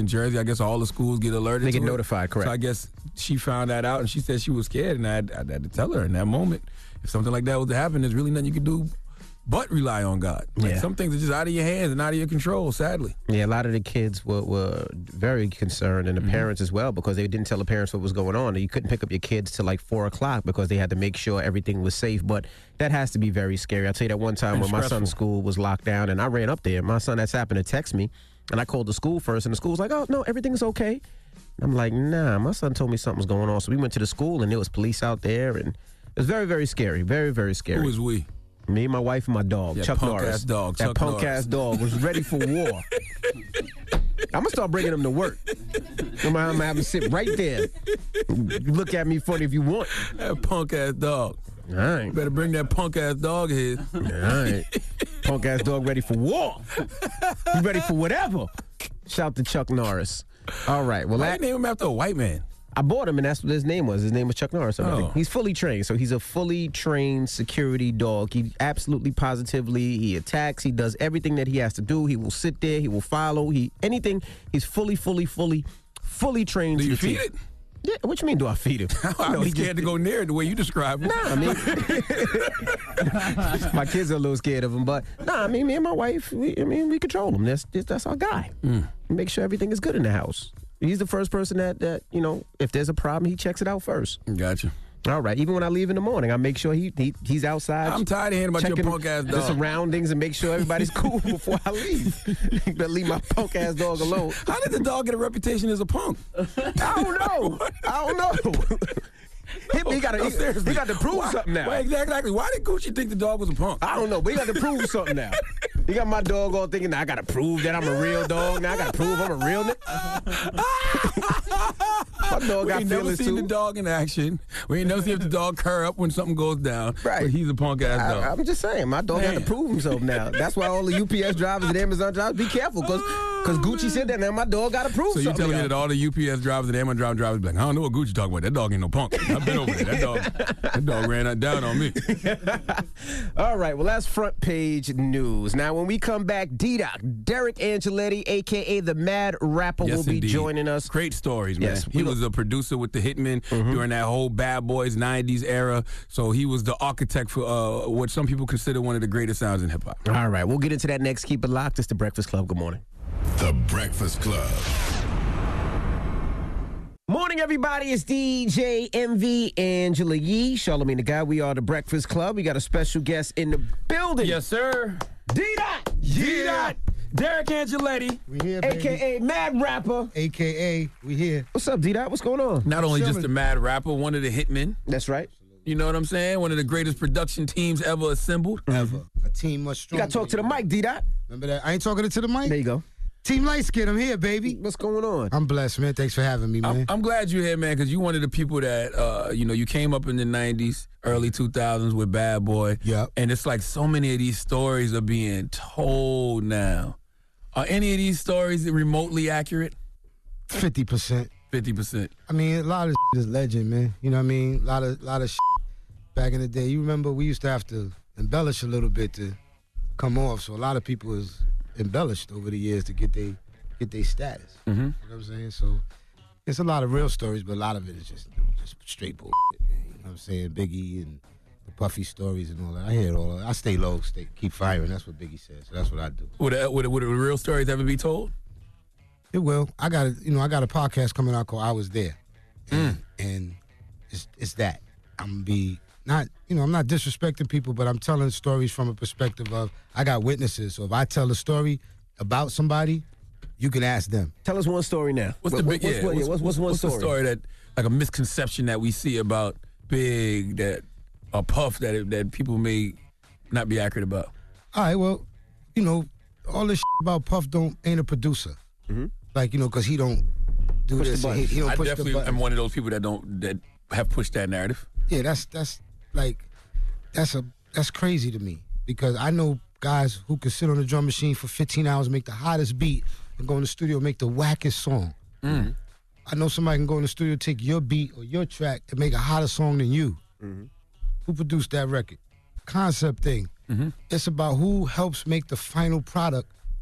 guess all the schools get alerted. They get to it. notified, correct. So I guess she found that out, and she said she was scared, and I had, I had to tell her in that moment, if something like that was to happen, there's really nothing you can do but rely on God. Like Yeah. some things are just out of your hands and out of your control, sadly. Yeah, a lot of the kids were, were very concerned, and the Mhm. parents as well, because they didn't tell the parents what was going on. You couldn't pick up your kids till like four o'clock because they had to make sure everything was safe. But that has to be very scary. I'll tell you that one time And when my stressful. son's school was locked down, and I ran up there. My son that's happened to text me, and I called the school first, and the school was like, "Oh no, everything's okay." I'm like, "Nah, my son told me something was going on." So we went to the school, and there was police out there, and it was very, very scary. Very, very scary. Who was we? Me, my wife, and my dog, Yeah, Chuck punk Norris. ass dog, that Chuck punk Norris. ass dog was ready for war. I'm gonna start bringing him to work. I'm gonna have him sit right there. You look at me funny if you want. That punk ass dog. All right. Better bring that punk ass dog here. All right. Punk ass dog ready for war. You ready for whatever? Shout to Chuck Norris. All right. Well, Why that, you name him after a white man? I bought him, and that's what his name was. His name was Chuck Norris. and Oh. everything. He's fully trained, so he's a fully trained security dog. He absolutely, positively, he attacks. He does everything that he has to do. He will sit there. He will follow. He anything. He's fully, fully, fully, fully trained. Do to you the feed teeth. it? Yeah. What you mean? Do I feed him? I'm No, he scared just- to go near it the way you describe it. Nah, I mean, my kids are a little scared of him, but nah, I mean, me and my wife, we, I mean, we control him. That's that's our guy. Mm. Make sure everything is good in the house. He's the first person that that you know, if there's a problem, he checks it out first. Gotcha. All right. Even when I leave in the morning, I make sure he, he he's outside. I'm tired of hearing about your checking punk ass the dog. surroundings and make sure everybody's cool before I leave. You better leave my punk ass dog alone. How did the dog get a reputation as a punk? I don't know. I don't know. He, he got No, he, seriously. he got to prove Why- something now. Why, exactly. Why did Gucci think the dog was a punk? I don't know, but he got to prove something now. He got my dog all thinking, I got to prove that I'm a real dog. Now I got to prove I'm a real nigga. My dog We got ain't never feelings seen too. the dog in action. We ain't never seen if the dog curl up when something goes down. Right. But he's a punk ass dog. I, I'm just saying, my dog got to Man. prove himself now. That's why all the U P S drivers and Amazon drivers be careful, because because Gucci said that now my dog got to prove So you something. telling me now. that all the U P S drivers and Amazon drivers drivers be like, I don't know what Gucci talking about. That dog ain't no punk. I've been over there. That dog, that dog ran down on me. All right, well, that's front page news. Now, when we come back, D-Doc, Derek Angeletti, a k a the Mad Rapper, Yes, will be indeed. joining us. Great stories, man. Yes, he we Mm-hmm. was a producer with the Hitmen during that whole Bad Boys nineties era. So he was the architect for uh, what some people consider one of the greatest sounds in hip hop. All right, we'll get into that next. Keep it locked. It's The Breakfast Club. Good morning. The Breakfast Club. Morning, everybody. It's D J M V, Angela Yee, Charlamagne the Guy. We are The Breakfast Club. We got a special guest in the building. Yes, sir. D-Dot. D-Dot. Derek Angeletti. We here, A baby. K A Mad Rapper. A K A we here. What's up, D-Dot? What's going on? Not only just Chilling. a mad rapper, one of the Hitmen. That's right. You know what I'm saying? One of the greatest production teams ever assembled. Ever. A team much You stronger. got to talk to the mic, D-Dot. Remember that? I ain't talking to the mic. There you go. Team Light Skin, I'm here, baby. What's going on? I'm blessed, man. Thanks for having me, man. I'm, I'm glad you're here, man, because you one of the people that, uh, you know, you came up in the nineties, early two thousands with Bad Boy. Yep. And it's like so many of these stories are being told now. Are any of these stories remotely accurate? fifty percent. fifty percent. I mean, a lot of shit is legend, man. You know what I mean? A lot of, lot of shit back in the day. You remember we used to have to embellish a little bit to come off. So a lot of people is embellished over the years to get they get their status. Mm-hmm. You know what I'm saying? So it's a lot of real stories, but a lot of it is just just straight bullshit. Man. You know what I'm saying? Biggie and the Puffy stories and all that. I hear it all. I stay low, stay keep firing. That's what Biggie says. So that's what I do. Would, a, would, a, would a real stories ever be told? It will. I got a, you know, I got a podcast coming out called I Was There. And, and it's it's that. I'm gonna be not, you know, I'm not disrespecting people, but I'm telling stories from a perspective of I got witnesses. So if I tell a story about somebody, you can ask them. Tell us one story now. What's What- the big? what's, yeah, what- yeah, what's, what's one what's story? the story that, like a misconception that we see about Big, that a Puff that that people may not be accurate about? All right, well, you know, all this shit about Puff don't ain't a producer. Mm-hmm. Like, you know, because he don't do Push the this. and buttons. He, he don't I push the definitely button. am one of those people that don't that have pushed that narrative. Yeah, that's that's like that's a that's crazy to me because I know guys who can sit on the drum machine for fifteen hours, make the hottest beat, and go in the studio and make the wackest song. Mm. I know somebody can go in the studio, take your beat or your track, and make a hotter song than you. Mm-hmm. Who produced that record? Concept thing. Mm-hmm. It's about who helps make the final product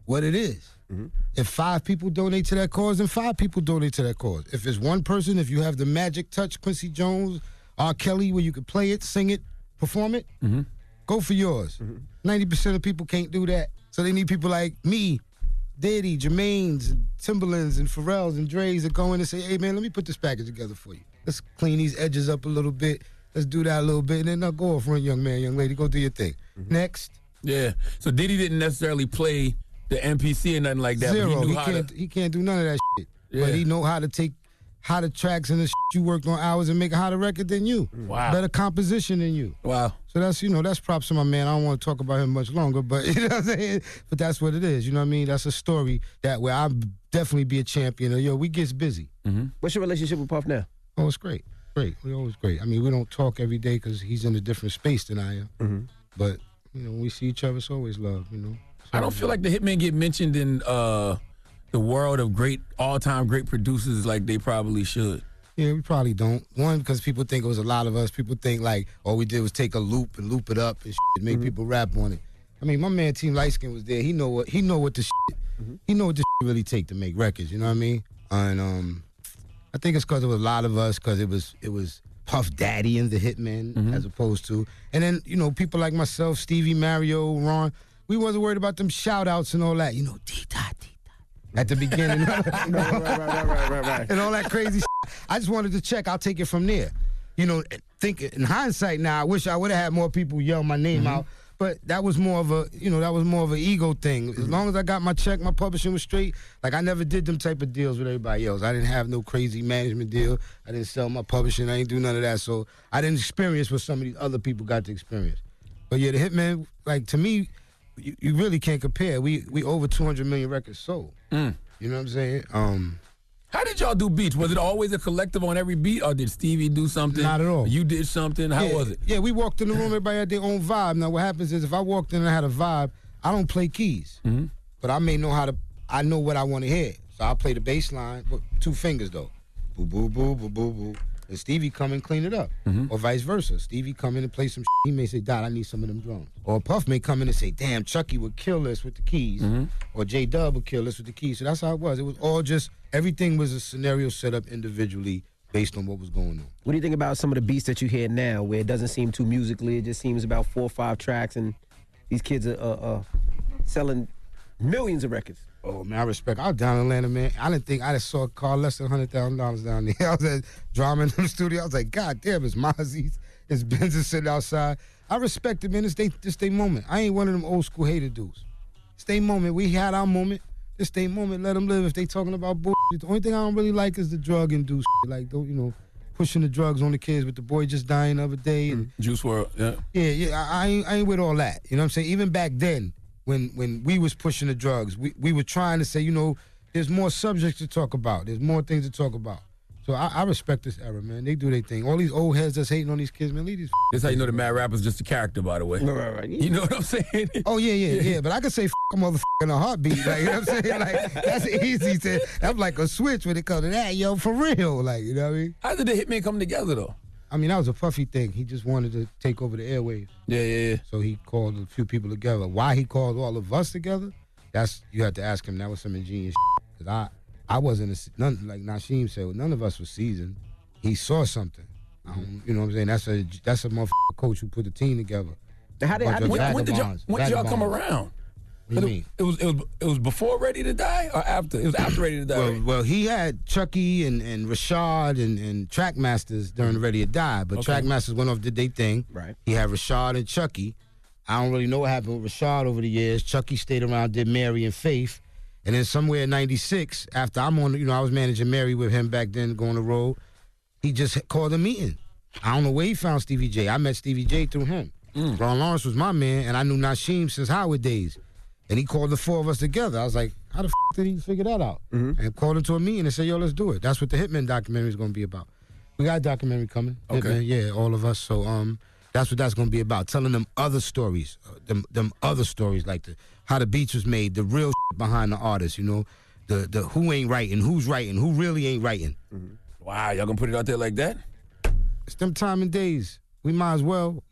what it is. Mm-hmm. If five people donate to that cause, then five people donate to that cause. If it's one person, if you have the magic touch, Quincy Jones, R. Kelly, where you could play it, sing it, perform it, Mm-hmm. go for yours. Mm-hmm. ninety percent of people can't do that. So they need people like me, Diddy, Jermaine's, and Timberlands, and Pharrell's, and Dre's that go in and say, hey, man, let me put this package together for you. Let's clean these edges up a little bit. Let's do that a little bit. And then now go off, run, young man, young lady. Go do your thing. Mm-hmm. Next. Yeah. So Diddy didn't necessarily play the M P C or nothing like that. Zero. But he, knew he, how can't, to, he can't do none of that shit. Yeah. But he know how to take how the tracks and the shit you worked on hours and make a hotter record than you. Wow. Better composition than you. Wow. So that's, you know, that's props to my man. I don't want to talk about him much longer, but you know what I'm saying? But that's what it is. You know what I mean? That's a story that where I'll definitely be a champion. Yo, we gets busy. Mm-hmm. What's your relationship with Puff now? Oh, it's great. Great. We're always great. I mean, we don't talk every day because he's in a different space than I am. Mm-hmm. But, you know, when we see each other, it's always love, you know? I don't feel like the Hitmen get mentioned in uh, the world of great, all-time great producers like they probably should. Yeah, we probably don't. One, because people think it was a lot of us. People think like all we did was take a loop and loop it up and shit, make mm-hmm. people rap on it. I mean, my man Team Lightskin was there. He know what he know what the shit, mm-hmm. he know what the shit really take to make records. You know what I mean? And um, I think it's because it was a lot of us. Because it was it was Puff Daddy and the Hitmen mm-hmm. as opposed to, and then you know people like myself, Stevie, Mario, Ron. We wasn't worried about them shout outs and all that. You know, D-Dot, D-Dot. At the beginning. right, right, right, right, right, right, right. And all that crazy shit. I just wanted to check. I'll take it from there. You know, think in hindsight now, I wish I would have had more people yell my name mm-hmm. out. But that was more of a, you know, that was more of an ego thing. As mm-hmm. long as I got my check, my publishing was straight. Like, I never did them type of deals with everybody else. I didn't have no crazy management deal. I didn't sell my publishing. I didn't do none of that. So I didn't experience what some of these other people got to experience. But yeah, the Hitman, like, to me, You, you really can't compare. We we over two hundred million records sold. Mm. You know what I'm saying? Um, How did y'all do beats? Was it always a collective on every beat, or did Stevie do something? Not at all. You did something? How yeah, was it? Yeah, we walked in the room, everybody had their own vibe. Now, what happens is if I walked in and I had a vibe, I don't play keys. Mm-hmm. But I may know how to, I know what I want to hear. So I'll play the bass line with two fingers, though. Boo, boo, boo, boo, boo, boo. And Stevie come and clean it up. Mm-hmm. Or vice versa. Stevie come in and play some shit. He may say, Dot, I need some of them drums. Or Puff may come in and say, damn, Chucky would kill this with the keys. Mm-hmm. Or J-Dub would kill this with the keys. So that's how it was. It was all just, everything was a scenario set up individually based on what was going on. What do you think about some of the beats that you hear now where it doesn't seem too musically, it just seems about four or five tracks and these kids are uh, uh, selling millions of records? Oh, man, I respect. I was down in Atlanta, man. I didn't think I just saw a car less than one hundred thousand dollars down there. I was at drama in the studio. I was like, God damn, it's Mozzie's. It's Benz's sitting outside. I respect it, man. It's they, it's they moment. I ain't one of them old school hater dudes. It's they moment. We had our moment. It's they moment. Let them live. If they talking about bullshit. The only thing I don't really like is the drug-induced shit. Like, don't, you know, pushing the drugs on the kids with the boy just dying the other day. And, Juice world, yeah. Yeah, yeah. I, I, ain't, I ain't with all that. You know what I'm saying? Even back then, When when we was pushing the drugs, we, we were trying to say, you know, there's more subjects to talk about. There's more things to talk about. So I, I respect this era, man. They do their thing. All these old heads that's hating on these kids, man, leave these. That's how you know the Mad Rapper's just a character, by the way. Right, right, right. You know what I'm saying? Oh, yeah, yeah, yeah. But I could say f*** a motherfucker in a heartbeat. Like, you know what I'm saying? Like, that's easy to, that's like a switch when it comes to that, yo, for real. Like, you know what I mean? How did the Hitmen come together, though? I mean, that was a Puffy thing. He just wanted to take over the airwaves. Yeah, yeah, yeah. So he called a few people together. Why he called all of us together, that's, you have to ask him. That was some ingenious shit. Because I, I wasn't, a, none, like Nasheem said, none of us was seasoned. He saw something. Um, you know what I'm saying? That's a that's a motherfucker coach who put the team together. How did, how did, when, when did y'all, when did y'all come around? What do you mean? It was it was it was before Ready to Die or after? It was after Ready to Die. Well, right? well he had Chucky and, and Rashad and, and Trackmasters during Ready to Die, but Okay. Trackmasters went off, did their thing. Right. He had Rashad and Chucky. I don't really know what happened with Rashad over the years. Chucky stayed around, did Mary and Faith. And then somewhere in ninety-six, after I'm on, you know, I was managing Mary with him back then, going the road, he just called a meeting. I don't know where he found Stevie J. I met Stevie J through him. Mm. Ron Lawrence was my man, and I knew Nasheem since Howard days. And he called the four of us together. I was like, how the f*** did he figure that out? Mm-hmm. And called him to a meeting and said, yo, let's do it. That's what the Hitman documentary is going to be about. We got a documentary coming. Okay. Hitman, yeah, all of us. So um, that's what that's going to be about, telling them other stories, uh, them them other stories, like the how the beats was made, the real shit behind the artist, you know, the the who ain't writing, who's writing, who really ain't writing. Wow, y'all gonna put it out there like that? It's them time and days. We might as well. Motherfuckers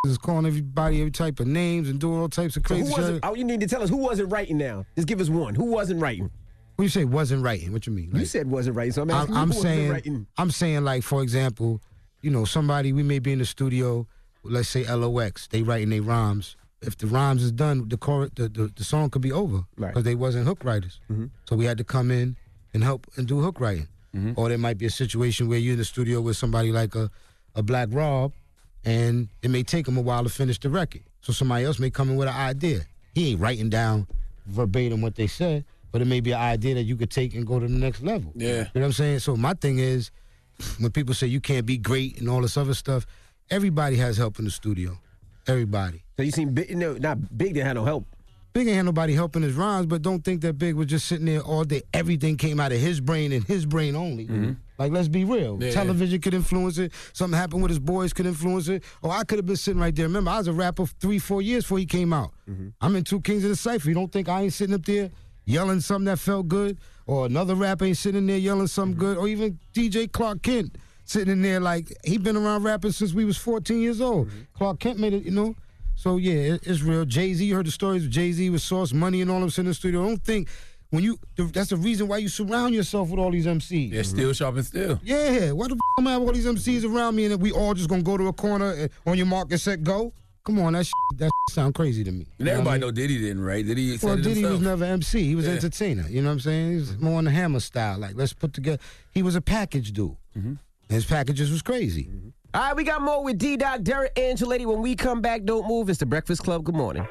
is calling everybody every type of names and doing all types of So crazy who shit. wasn't, oh, you need to tell us who wasn't writing now. Just give us one. Who wasn't writing? When you say wasn't writing, what you mean? You Like, said wasn't writing, so I'm I'm, asking you I'm who wasn't saying, writing. I'm saying, like, for example, you know, somebody, we may be in the studio, let's say L O X, they writing their rhymes. If the rhymes is done, the chorus, the, the, the song could be over because Right. they wasn't hook writers. Mhm. So we had to come in and help and do hook writing. Mm-hmm. Or there might be a situation where you're in the studio with somebody like a, a Black Rob, and it may take them a while to finish the record. So somebody else may come in with an idea. He ain't writing down verbatim what they said, but it may be an idea that you could take and go to the next level. Yeah. You know what I'm saying? So my thing is, when people say you can't be great and all this other stuff, everybody has help in the studio. Everybody. So you seem big, no, not Big didn't have no help. Big ain't had nobody helping his rhymes, but don't think that Big was just sitting there all day. Everything came out of his brain and his brain only. Like, let's be real. Yeah, Television could influence it. Something happened with his boys could influence it. Or I could have been sitting right there. Remember, I was a rapper three, four years before he came out. I'm in Two Kings of the Cypher. You don't think I ain't sitting up there yelling something that felt good? Or another rapper ain't sitting in there yelling something good? Or even D J Clark Kent sitting in there like, he been around rapping since we was fourteen years old. Clark Kent made it, you know? So, yeah, it, it's real. Jay-Z, you heard the stories of Jay-Z with Sauce Money and all of them sitting in the studio. Don't think, when you, that's the reason why you surround yourself with all these M Cs. Yeah, still sharp and still. Yeah, why the f*** am I have all these M Cs around me and then we all just gonna go to a corner and on your mark and set go? Come on, that shit, that shit sound crazy to me. And You know everybody what I know mean? Diddy didn't, right? Diddy Well, said it Diddy himself. was never M C. He was Yeah. entertainer. You know what I'm saying? He was more on the Hammer style. Like, let's put together. He was a package dude. His packages was crazy. All right, we got more with D-Doc, Derek Angeletti. When we come back, don't move. It's the Breakfast Club. Good morning.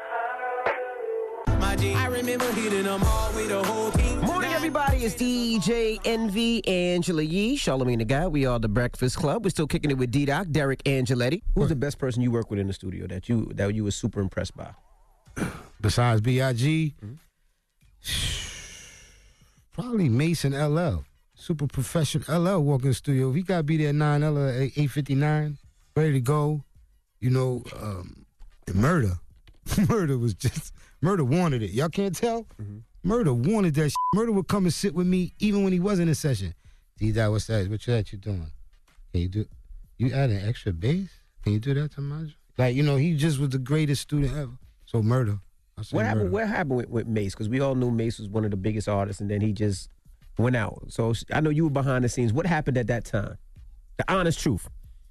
I remember hitting them all with a whole team. Morning, everybody. It's D J Envy, Angela Yee, Charlamagne the Guy. We are the Breakfast Club. We're still kicking it with D-Doc, Derek Angeletti. Who's the best person you work with in the studio that you that you were super impressed by? Besides B I G, probably Mason L L. Super professional. L L walk in the studio. If he got to be there at nine, L L at eight fifty-nine, ready to go. You know, um, and Murder. Murder was just, Murder wanted it. Y'all can't tell? Murder wanted that shit. Murder would come and sit with me even when he wasn't in session. D-Dot, what's that? What you that you doing? Can you do, you add an extra bass? Can you do that to my joint? Like, you know, he just was the greatest student ever. So Murder. I say What happened? Murder. What happened with, with Mace? Because we all knew Mace was one of the biggest artists, and then he just went out. So I know you were behind the scenes. What happened at that time? The honest truth.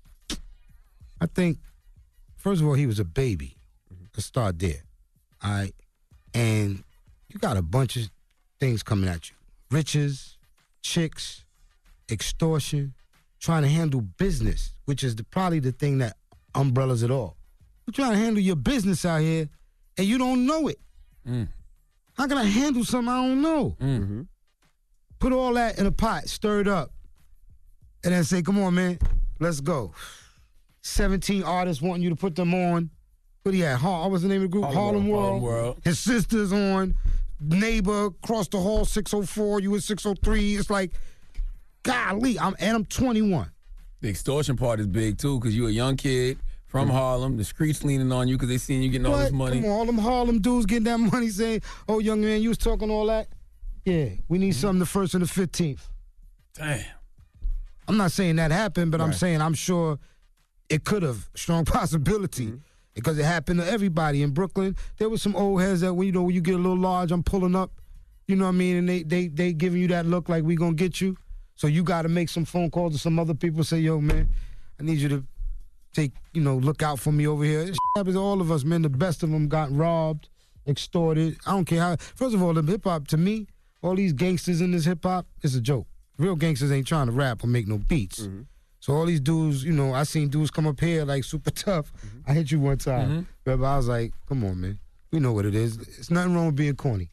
I think, first of all, he was a baby. Let's start there. All right. And you got a bunch of things coming at you. Riches, chicks, extortion, trying to handle business, which is the, probably the thing that umbrellas it all. You're trying to handle your business out here, and you don't know it. How can I handle something I don't know? Mm-hmm. Put all that in a pot, stir it up, and then say, come on, man, let's go. seventeen artists wanting you to put them on. What he had? Har- what was the name of the group? Harlem Harlem, World. World. Harlem World. His sister's on. Neighbor, across the hall, six oh four. You was six oh three. It's like, golly, I'm, and I'm twenty-one. The extortion part is big, too, because you a young kid from Harlem. The streets leaning on you because they seeing you getting all this What? money. Come on, all them Harlem dudes getting that money saying, oh, young man, you was talking all that? Yeah, we need something the first and the fifteenth. Damn. I'm not saying that happened, but I'm Right. saying I'm sure it could have. Strong possibility. Because it happened to everybody in Brooklyn. There was some old heads that, when you know, when you get a little large, I'm pulling up. You know what I mean? And they they they giving you that look like we gonna get you. So you got to make some phone calls to some other people. Say, yo, man, I need you to take, you know, look out for me over here. This happens to all of us, man. The best of them got robbed, extorted. I don't care how. First of all, the hip hop, to me, all these gangsters in this hip hop, it's a joke. Real gangsters ain't trying to rap or make no beats. So all these dudes, you know, I seen dudes come up here like super tough. I hit you one time. But I was like, come on, man. We know what it is. It's nothing wrong with being corny.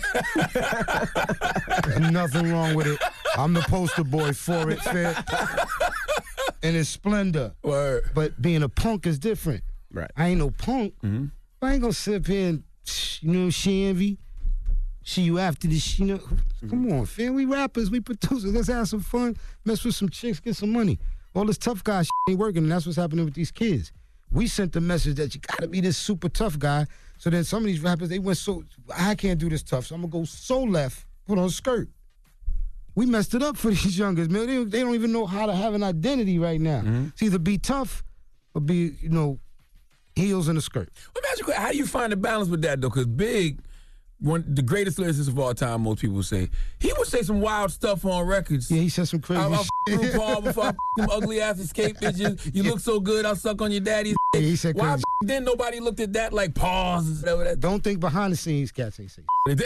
There's nothing wrong with it. I'm the poster boy for it, fair. In its splendor. Word. But being a punk is different. Right. I ain't no punk. I ain't gonna sit up here and, you know, she envy. See you after this, you know. Come on, fam. We rappers, we producers. Let's have some fun, mess with some chicks, get some money. All this tough guy shit ain't working, and that's what's happening with these kids. We sent the message that you gotta be this super tough guy. So then some of these rappers, they went so, I can't do this tough, so I'm gonna go so left, put on a skirt. We messed it up for these youngers, man. They, they don't even know how to have an identity right now. It's either be tough or be, you know, Heels and a skirt. Let me ask you a question. How do you find the balance with that, though? Because Big, one the greatest lyricist of all time, most people say, he would say some wild stuff on records. Yeah, he said some crazy I, I shit. f- Paul before I f- them ugly ass escape bitches. You look so good, I'll suck on your daddy's. Yeah, he said Why crazy f- then nobody looked at that like pause? Don't think behind the scenes, cats ain't say.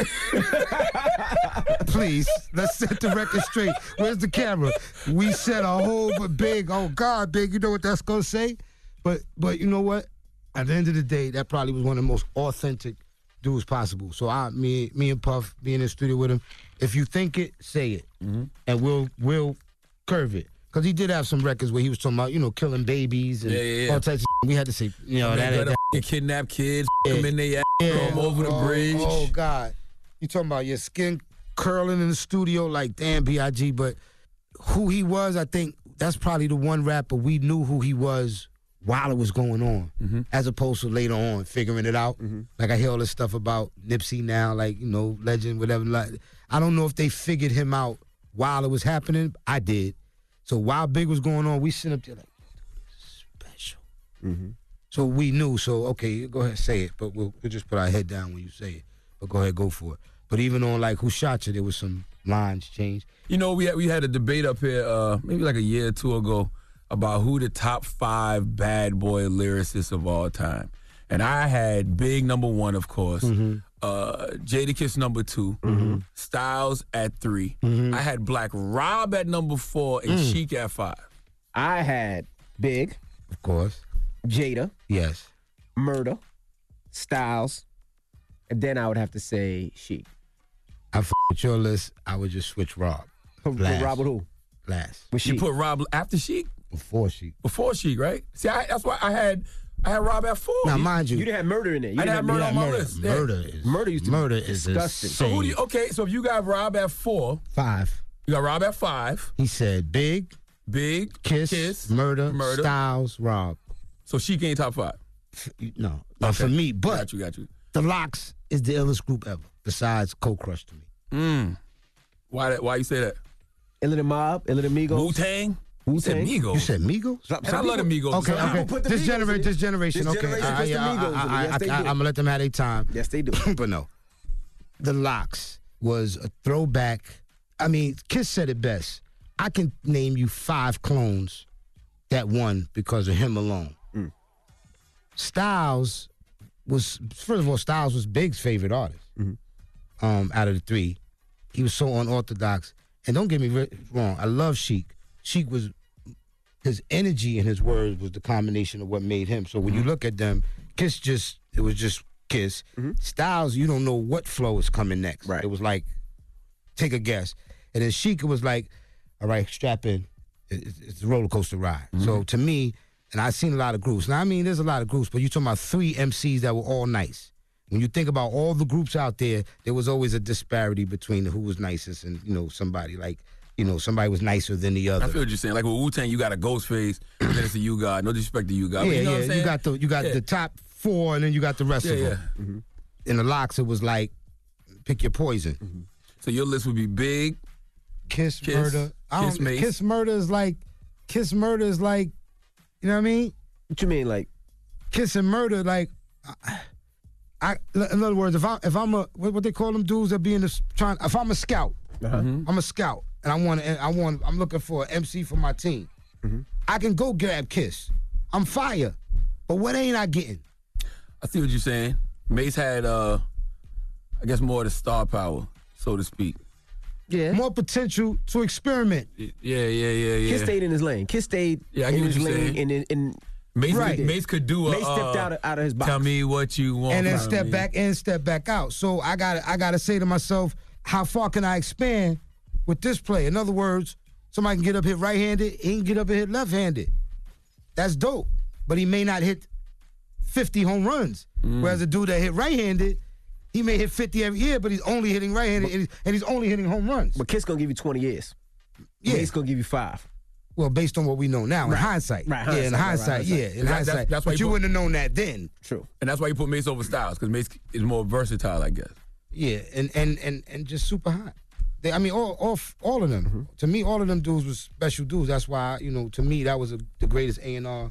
Please, let's set the record straight. Where's the camera? We set a whole but Big. Oh God, Big, you know what that's gonna say? But but you know what? At the end of the day, that probably was one of the most authentic dudes possible. So I, me, me and Puff being in the studio with him. If you think it, say it, mm-hmm. and we'll we'll curve it. Because he did have some records where he was talking about, you know, killing babies and Yeah, yeah, yeah. all types of shit. We had to say, you know, that, They that, gotta kidnap kids, Yeah. them in their ass, Yeah. throw them over the Oh, bridge. Oh, God. You talking about your skin curling in the studio like, damn, B I G. But who he was, I think that's probably the one rapper we knew who he was while it was going on, mm-hmm. as opposed to later on figuring it out. Mm-hmm. Like I hear all this stuff about Nipsey now, like, you know, legend, whatever. Like, I don't know if they figured him out while it was happening. I did. So while Big was going on, we sit up there like, special. Mm-hmm. So we knew. So, okay, go ahead, say it. But we'll, we'll just put our head down when you say it. But go ahead, go for it. But even on, like, Who Shot You, there was some lines changed. You know, we had, we had a debate up here uh, maybe like a year or two ago about who the top five bad boy lyricists of all time. And I had Big number one, of course. Mm-hmm. Uh, Jadakiss number two. Mm-hmm. Styles at three. Mm-hmm. I had Black Rob at number four and Mm. Sheik at five. I had Big, Of course. Jada, Yes. Murder, Styles, and then I would have to say Sheik. I f- with your list, I would just switch Rob. Put Last. Rob with who? Last. With You Sheik. put Rob after Sheik? Before Sheik. Before Sheik, right? See, I, that's why I had I had Rob at four. Now, mind you, You didn't have Murder in there. You I didn't didn't have have murder on my murder, list. Yeah. murder is Murder used to be murder is disgusting. So who do you? Okay, so if you got Rob at four, Five. you got Rob at five, He said Big, Big, Kiss, Kiss, Murder, Murder. Styles, Rob. So Sheik ain't top five. No, not for me. But Got you, got you. the Locks is the illest group ever, besides Cold Crush to me. Mm. Why that? Why you say that? Iller than Mob, Iller than Migos. Wu Tang. Wu Said Tang. Migos. You said Migos? Some- And some I love the people- Migos. Okay, Some okay. people put the This Migos generation, in. this generation, This okay. generation I, puts the I, Migos in it. I, Yes, they I, do. I'm gonna let them have their time. Yes, they do. But no, the Locks was a throwback. I mean, Kiss said it best. I can name you five clones that won because of him alone. Mm. Styles was, first of all, Styles was Big's favorite artist. Mm-hmm. Um, out of the three, he was so unorthodox. And don't get me re- wrong, I love Sheik. Sheik was, his energy and his words was the combination of what made him. So when you look at them, Kiss just, it was just Kiss. Mm-hmm. Styles, you don't know what flow is coming next. Right. It was like, take a guess. And then Sheik, it was like, all right, strap in. It- It's, it's a roller coaster ride. So to me, and I've seen a lot of groups. Now, I mean, there's a lot of groups, but you're talking about three M Cs that were all nice. When you think about all the groups out there, there was always a disparity between who was nicest and, you know, somebody like, you know, somebody was nicer than the other. I feel what you're saying. Like with Wu Tang, you got a Ghostface, and then it's a You God. No disrespect to You God. yeah, but you know yeah. what I'm saying? You got the you got Yeah. the top four, and then you got the rest Yeah, of yeah. them. Mm-hmm. In the Locks, it was like, pick your poison. So your list would be Big, Kiss, Kiss, Murder. I Kiss don't, Mace. Kiss Murder is like, Kiss Murder is like, you know what I mean? What you mean, like? Kiss and Murder, like, I, I in other words, if I if I'm a what, what they call them dudes that be in the trying, if I'm a scout, Uh-huh. I'm a scout, and I want I want I'm looking for an M C for my team. Mm-hmm. I can go grab Kiss. I'm fire, but what ain't I getting? I see what you're saying. Mace had, uh, I guess, more of the star power, so to speak. Yeah. More potential to experiment. Yeah, yeah, yeah, yeah. Kiss stayed in his lane. Kiss stayed Yeah, I in get what his you're lane. saying. And, and, and Mace, Right. could, Mace could do a. Mace stepped uh, out of, out of his box. Tell me what you want. and then from step me. back and step back out. So I got I got to say to myself, how far can I expand with this play? In other words, somebody can get up hit right-handed, he can get up and hit left-handed. That's dope, but he may not hit fifty home runs. Mm. Whereas a dude that hit right-handed, he may hit fifty every year, but he's only hitting right-handed and he's, and he's only hitting home runs. But Kiss gonna give you twenty years. Yeah. Mace gonna give you five. Well, based on what we know now, in Right. hindsight. Right, Yeah, in hindsight, right, hindsight, right, yeah, hindsight. in That- that's- hindsight. that's why but you you put- wouldn't have known that then. True. And that's why you put Mace over Styles, because Mace is more versatile, I guess. Yeah, and and and and just super hot. They, I mean, all all all of them. To me, all of them dudes was special dudes. That's why, you know, to me, that was a, the greatest A and R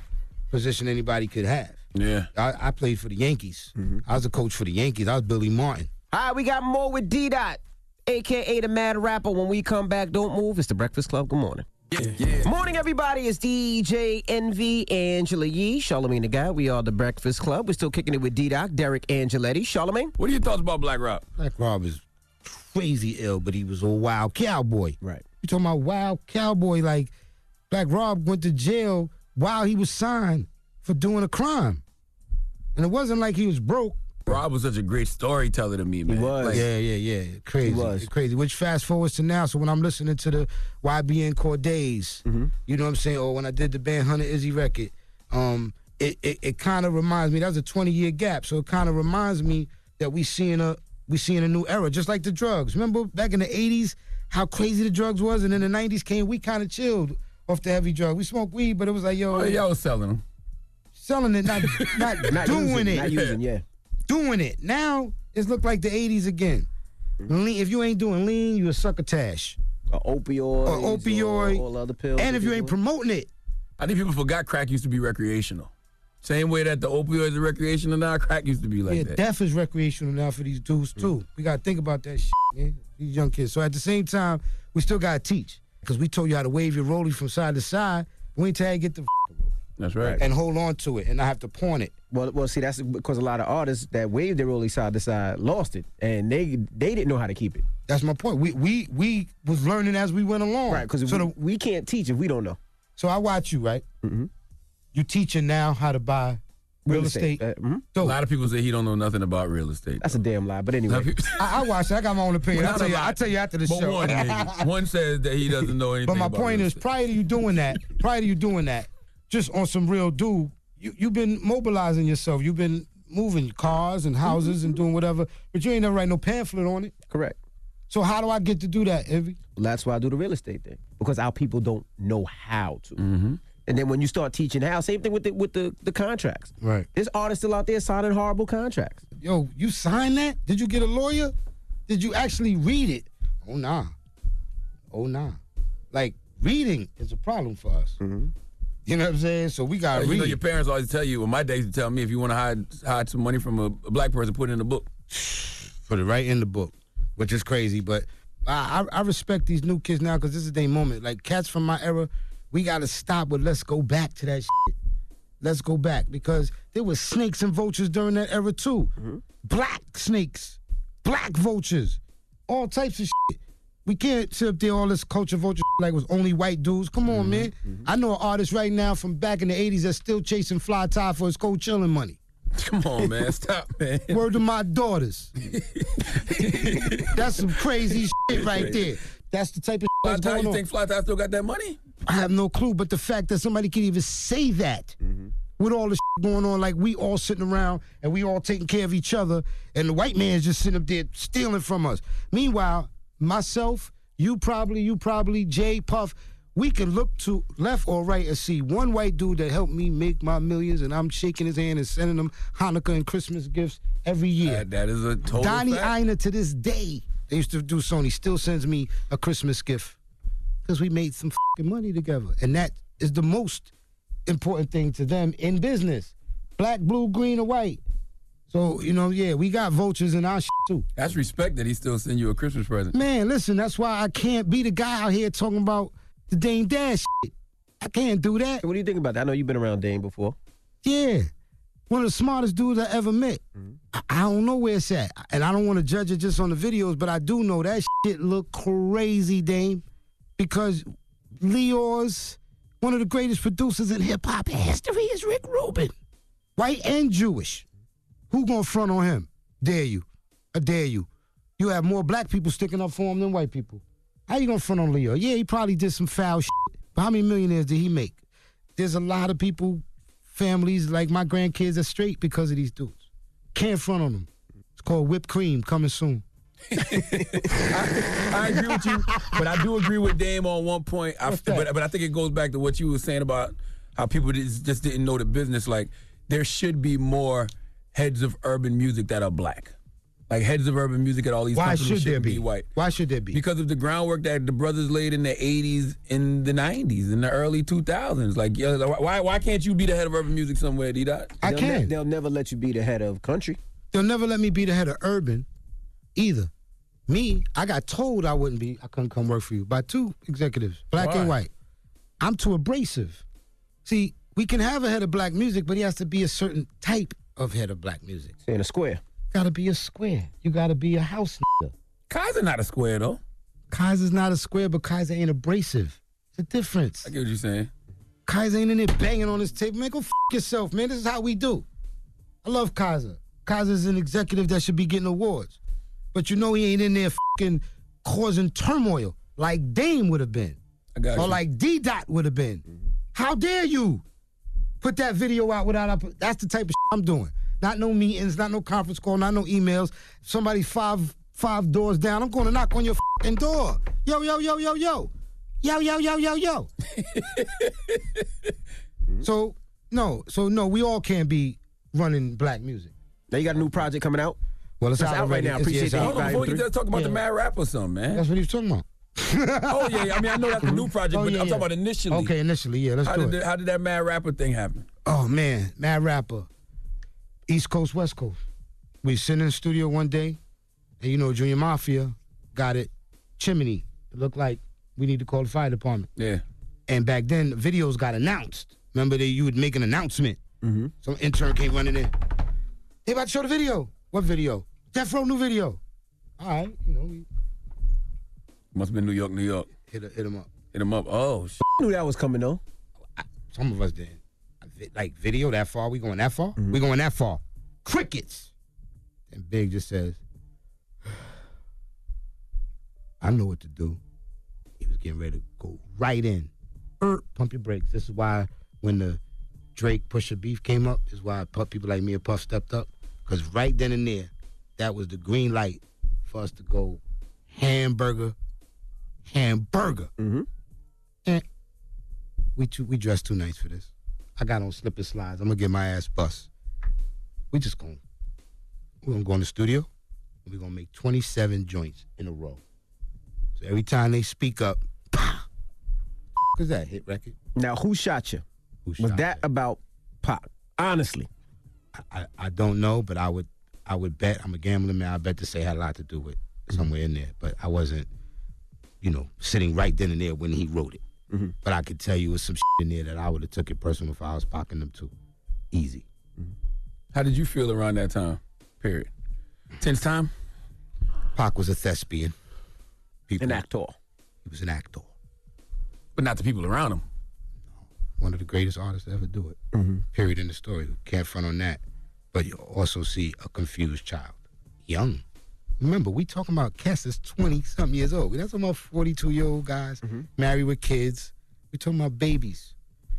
position anybody could have. Yeah. I, I played for the Yankees. Mm-hmm. I was a coach for the Yankees. I was Billy Martin. All right, we got more with D-Dot, a k a the Mad Rapper. When we come back, don't move. It's the Breakfast Club. Good morning. Yeah, yeah. Morning, everybody. It's D J Envy, Angela Yee, Charlamagne the Guy. We are the Breakfast Club. We're still kicking it with D-Doc, Derek Angeletti. Charlamagne? What are your thoughts about Black Rob? Black Rob is crazy ill, but he was a wild cowboy. Right. You talking about wild cowboy? Like Black Rob went to jail while he was signed for doing a crime, and it wasn't like he was broke. Rob was such a great storyteller to me, man. He was. Like, Yeah, yeah, yeah. Crazy. He was. Crazy. Which fast forwards to now. So when I'm listening to the Y B N Cordays, Mm-hmm. you know what I'm saying? Or when I did the band Hunter Izzy record, um, it it, it kind of reminds me, that was a twenty year gap. So it kind of reminds me that we seeing a we seeing a new era, just like the drugs. Remember back in the eighties, how crazy the drugs was? And in the nineties came, we kind of chilled off the heavy drug. We smoked weed, but it was like, yo. Oh, y'all was selling them. Selling it, not, not, Not doing using, it. Not using, yeah. Doing it. Now, it's look like the eighties again. Lean, if you ain't doing lean, you a succotash. Or opioid. Or opioid. Or all other pills. And if you ain't promoting it. I think people forgot crack used to be recreational. Same way that the opioids are recreational now, crack used to be like yeah, that. death is recreational now for these dudes, too. We got to think about that shit, man. These young kids. So at the same time, we still got to teach. Because we told you how to wave your rollie from side to side. We ain't tell you how to get the That's right. and hold on to it and not have to pawn it. Well, well, see, that's because a lot of artists that waved their rollie side to side lost it, and they they didn't know how to keep it. That's my point. We we we was learning as we went along. Right, because so we, the, we can't teach if we don't know. So I watch you, right? Mm-hmm. You teaching now how to buy real, Real estate. estate. Uh, mhm. A lot of people say he don't know nothing about real estate. That's a damn lie. But anyway, I, I watch it. I got my own opinion. Well, I'll not tell a you. lot. I'll tell you after the But show. one, maybe. One says that he doesn't know anything But my about point real is, estate. prior to you doing that, prior to you doing that, just on some real dude, you you've been mobilizing yourself. You've been moving cars and houses and doing whatever, but you ain't never write no pamphlet on it. correct. So how do I get to do that, Envy? That's why I do the real estate thing, because our people don't know how to. Mm-hmm. And then when you start teaching how, same thing with the with the, the contracts. Right. There's artists still out there signing horrible contracts. Yo, you signed that? Did you get a lawyer? Did you actually read it? Oh, nah. Oh, nah. Like, reading is a problem for us. Mm-hmm. You know what I'm saying? So we got to Uh, you read. know, your parents always tell you, well, my days would tell me, if you want to hide hide some money from a, a black person, put it in the book. Put it right in the book, which is crazy. But I, I, I respect these new kids now because this is their moment. Like, cats from my era, we got to stop with let's go back to that shit. Let's go back, because there was snakes and vultures during that era, too. Mm-hmm. Black snakes, black vultures, all types of shit. We can't sit up there all this culture vulture like it was only white dudes. Come on, Mm-hmm. man. I know an artist right now from back in the eighties that's still chasing Fly Tie for his cold chilling money. Come on, man. Stop, man. Word to my daughters. That's some crazy shit right there. That's the type of shit Fly that's Tie, going you on. think Fly Tie still got that money? I have no clue, but the fact that somebody can even say that with all the shit going on, like we all sitting around and we all taking care of each other, and the white man's just sitting up there stealing from us. Meanwhile, myself, you probably, you probably, Jay, Puff, we can look to left or right and see one white dude that helped me make my millions, and I'm shaking his hand and sending him Hanukkah and Christmas gifts every year. That, that is a total Donnie fact. Einer, to this day, they used to do Sony, still sends me a Christmas gift because we made some fucking money together. And that is the most important thing to them in business. Black, blue, green, or white. So, you know, yeah, we got vultures in our shit too. That's respect that he still send you a Christmas present. Man, listen, that's why I can't be the guy out here talking about the Dame Dash shit. I can't do that. What do you think about that? I know you've been around Dame before. Yeah. One of the smartest dudes I ever met. Mm-hmm. I, I don't know where it's at. And I don't want to judge it just on the videos, but I do know that shit look crazy, Dame. Because Leo's one of the greatest producers in hip-hop history is Rick Rubin. White and Jewish. Who gonna front on him? Dare you. I dare you. You have more black people sticking up for him than white people. How you gonna front on Leo? Yeah, he probably did some foul shit. But how many millionaires did he make? There's a lot of people, families like my grandkids are straight because of these dudes. Can't front on them. It's called whipped cream, coming soon. I, I agree with you, but I do agree with Dame on one point. I, but, but I think it goes back to what you were saying about how people just, just didn't know the business. Like, there should be more heads of urban music that are black. Like heads of urban music at all these Why companies should there shouldn't be? white. Why should there be? Because of the groundwork that the brothers laid in the eighties, in the nineties, in the early two thousands. Like, yeah, why why can't you be the head of urban music somewhere, D-Dot? I They'll can. ne- they'll never let you be the head of country. They'll never let me be the head of urban either. Me, I got told I wouldn't be, I couldn't come work for you by two executives, black Why? and white. I'm too abrasive. See, we can have a head of black music, but he has to be a certain type of head of black music. Say in a square. Gotta be a square. You gotta be a house nigga. Kaiser not a square, though. Kaiser's not a square, but Kaiser ain't abrasive. It's a difference. I get what you're saying. Kaiser ain't in there banging on his table. Man, go f*** yourself, man. This is how we do. I love Kaiser. Kaiser's an executive that should be getting awards. But you know he ain't in there f***ing causing turmoil like Dame would have been. I got or you. like D-Dot would have been. How dare you put that video out without... Up- That's the type of shit I'm doing. Not no meetings, not no conference call, not no emails. If somebody five five doors down, I'm going to knock on your f***ing door. Yo, yo, yo, yo, yo. Yo, yo, yo, yo, yo. So, no. So, no, we all can't be running black music. Now you got a new project coming out? Well, it's, It's out, out right already. now. It's- Appreciate it's that. out. Hold on, before we Volume get to talk about Yeah. the Mad Rap or something, man. That's what he was talking about. Oh, yeah, yeah. I mean, I know that's the new project, Oh, but yeah, I'm yeah. talking about initially. Okay, initially, yeah, let's how do did it. The, how did that Mad Rapper thing happen? Oh, man, Mad Rapper. East Coast, West Coast. We sitting in the studio one day, and you know, Junior Mafia got it chimney. It looked like we need to call the fire department. Yeah. And back then, the videos got announced. Remember, that you would make an announcement. Mm-hmm. Some intern came running in. They about to show the video. What video? Death Row new video. All right, you know, we Must have been New York, New York. hit, hit him up. Hit him up. Oh, shit. I knew that was coming, though. Some of us didn't. Like, video that far? We going that far? We going that far. Crickets. And Big just says, I know what to do. He was getting ready to go right in. Er, pump your brakes. This is why when the Drake Pusha beef came up, is why Puff, people like me and Puff stepped up. Because right then and there, that was the green light for us to go hamburger, hamburger. Mm-hmm. And we too, we dressed too nice for this. I got on slipper slides. I'm gonna get my ass bust. We just gonna we're gonna go in the studio and we're gonna make twenty-seven joints in a row. So every time they speak up, pow, is that hit record? Now, who shot you? Who was shot that about Pac? Honestly. I, I don't know, but I would I would bet, I'm a gambling man, I bet to say it had a lot to do with somewhere in there. But I wasn't, you know, sitting right then and there when he wrote it. Mm-hmm. But I could tell you was some shit in there that I would have took it personal if I was pocking them too. Easy. How did you feel around that time? Period. Tense time? Pac was a thespian. People, An actor. He was an actor. But not the people around him. One of the greatest artists to ever do it. Mm-hmm. Period in the story. Can't front on that. But you also see a confused child. Young. Remember, we talking about Cass is twenty-something years old. We're not talking about forty-two-year-old guys Mm-hmm. married with kids. We're talking about babies.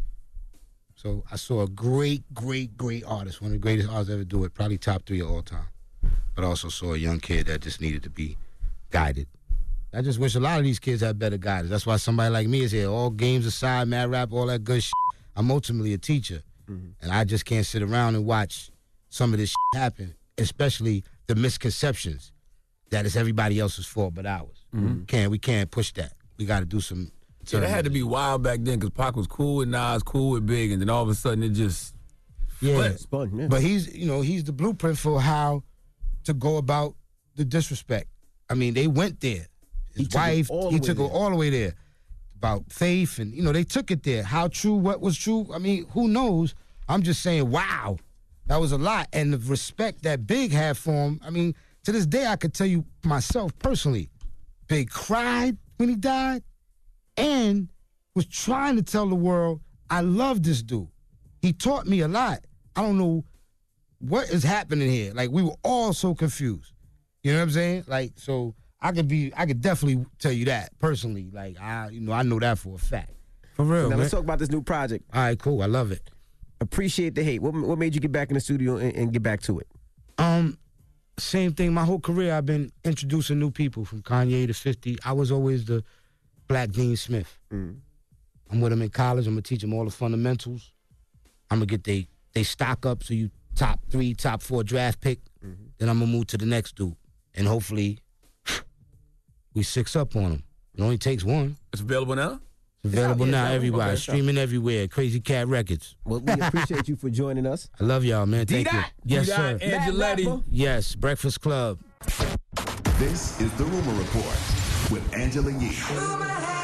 So I saw a great, great, great artist, one of the greatest artists ever do it, probably top three of all time. But I also saw a young kid that just needed to be guided. I just wish a lot of these kids had better guidance. That's why somebody like me is here. All games aside, Mad Rap, all that good shit. I'm ultimately a teacher. Mm-hmm. And I just can't sit around and watch some of this shit happen, especially the misconceptions that it's everybody else's fault but ours. Mhm. Can't, we can't push that. We got to do some... Yeah, that had to be wild back then because Pac was cool with Nas, cool with Big, and then all of a sudden it just Yeah. split. yeah. But he's, you know, he's the blueprint for how to go about the disrespect. I mean, they went there. His He took it wife, all the he way took there. it all the way there. About faith and, you know, they took it there. How true, what was true, I mean, who knows? I'm just saying, wow, that was a lot. And the respect that Big had for him, I mean, to this day, I could tell you myself personally, Big cried when he died and was trying to tell the world, I love this dude. He taught me a lot. I don't know what is happening here. Like, we were all so confused. You know what I'm saying? Like, so I could be, I could definitely tell you that personally. Like, I, you know, I know that for a fact. For real, Now, man. let's talk about this new project. All right, cool. I love it. Appreciate the hate. What, what made you get back in the studio and, and get back to it? Um, same thing. My whole career, I've been introducing new people from Kanye to fifty. I was always the Black Dean Smith. Mm. I'm with them in college. I'm gonna teach them all the fundamentals. I'm gonna get they they stock up so you top three, top four draft pick. Mm-hmm. Then I'm gonna move to the next dude. and hopefully we six up on them. It only takes one. It's available now? It's available Yeah, now yeah, everywhere. okay, Streaming everywhere. Crazy Cat Records. Well, we appreciate you for joining us. I love y'all, man. Thank you. D-Dot. Yes, D-Dot, sir. Angeletti. Yes, Breakfast Club. This is the Rumor Report with Angela Yee on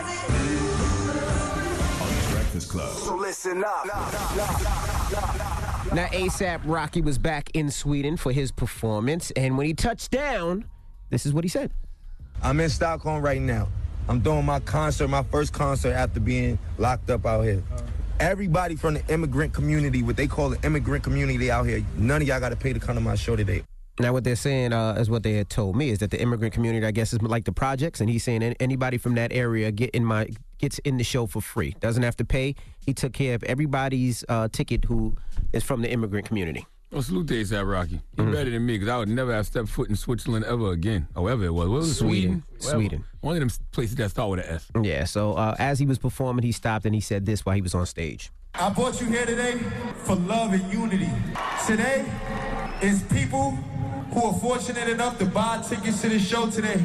the Breakfast Club. So listen up. Now, ASAP Rocky was back in Sweden for his performance, and when he touched down, this is what he said. I'm in Stockholm right now. I'm doing my concert, my first concert after being locked up out here. Everybody from the immigrant community, what they call the immigrant community out here, none of y'all got to pay to come to my show today. Now, what they're saying uh, is what they had told me is that the immigrant community, I guess, is like the projects, and he's saying any- anybody from that area get in my gets in the show for free, doesn't have to pay. He took care of everybody's uh, ticket who is from the immigrant community. Well, salute to ASAP Rocky. He's Mhm. better than me because I would never have stepped foot in Switzerland ever again. However it was. What was it, Sweden. Sweden? Sweden. One of them places that start with an S. Yeah, so uh, as he was performing, he stopped and he said this while he was on stage. I brought you here today for love and unity. Today is people who are fortunate enough to buy tickets to this show today.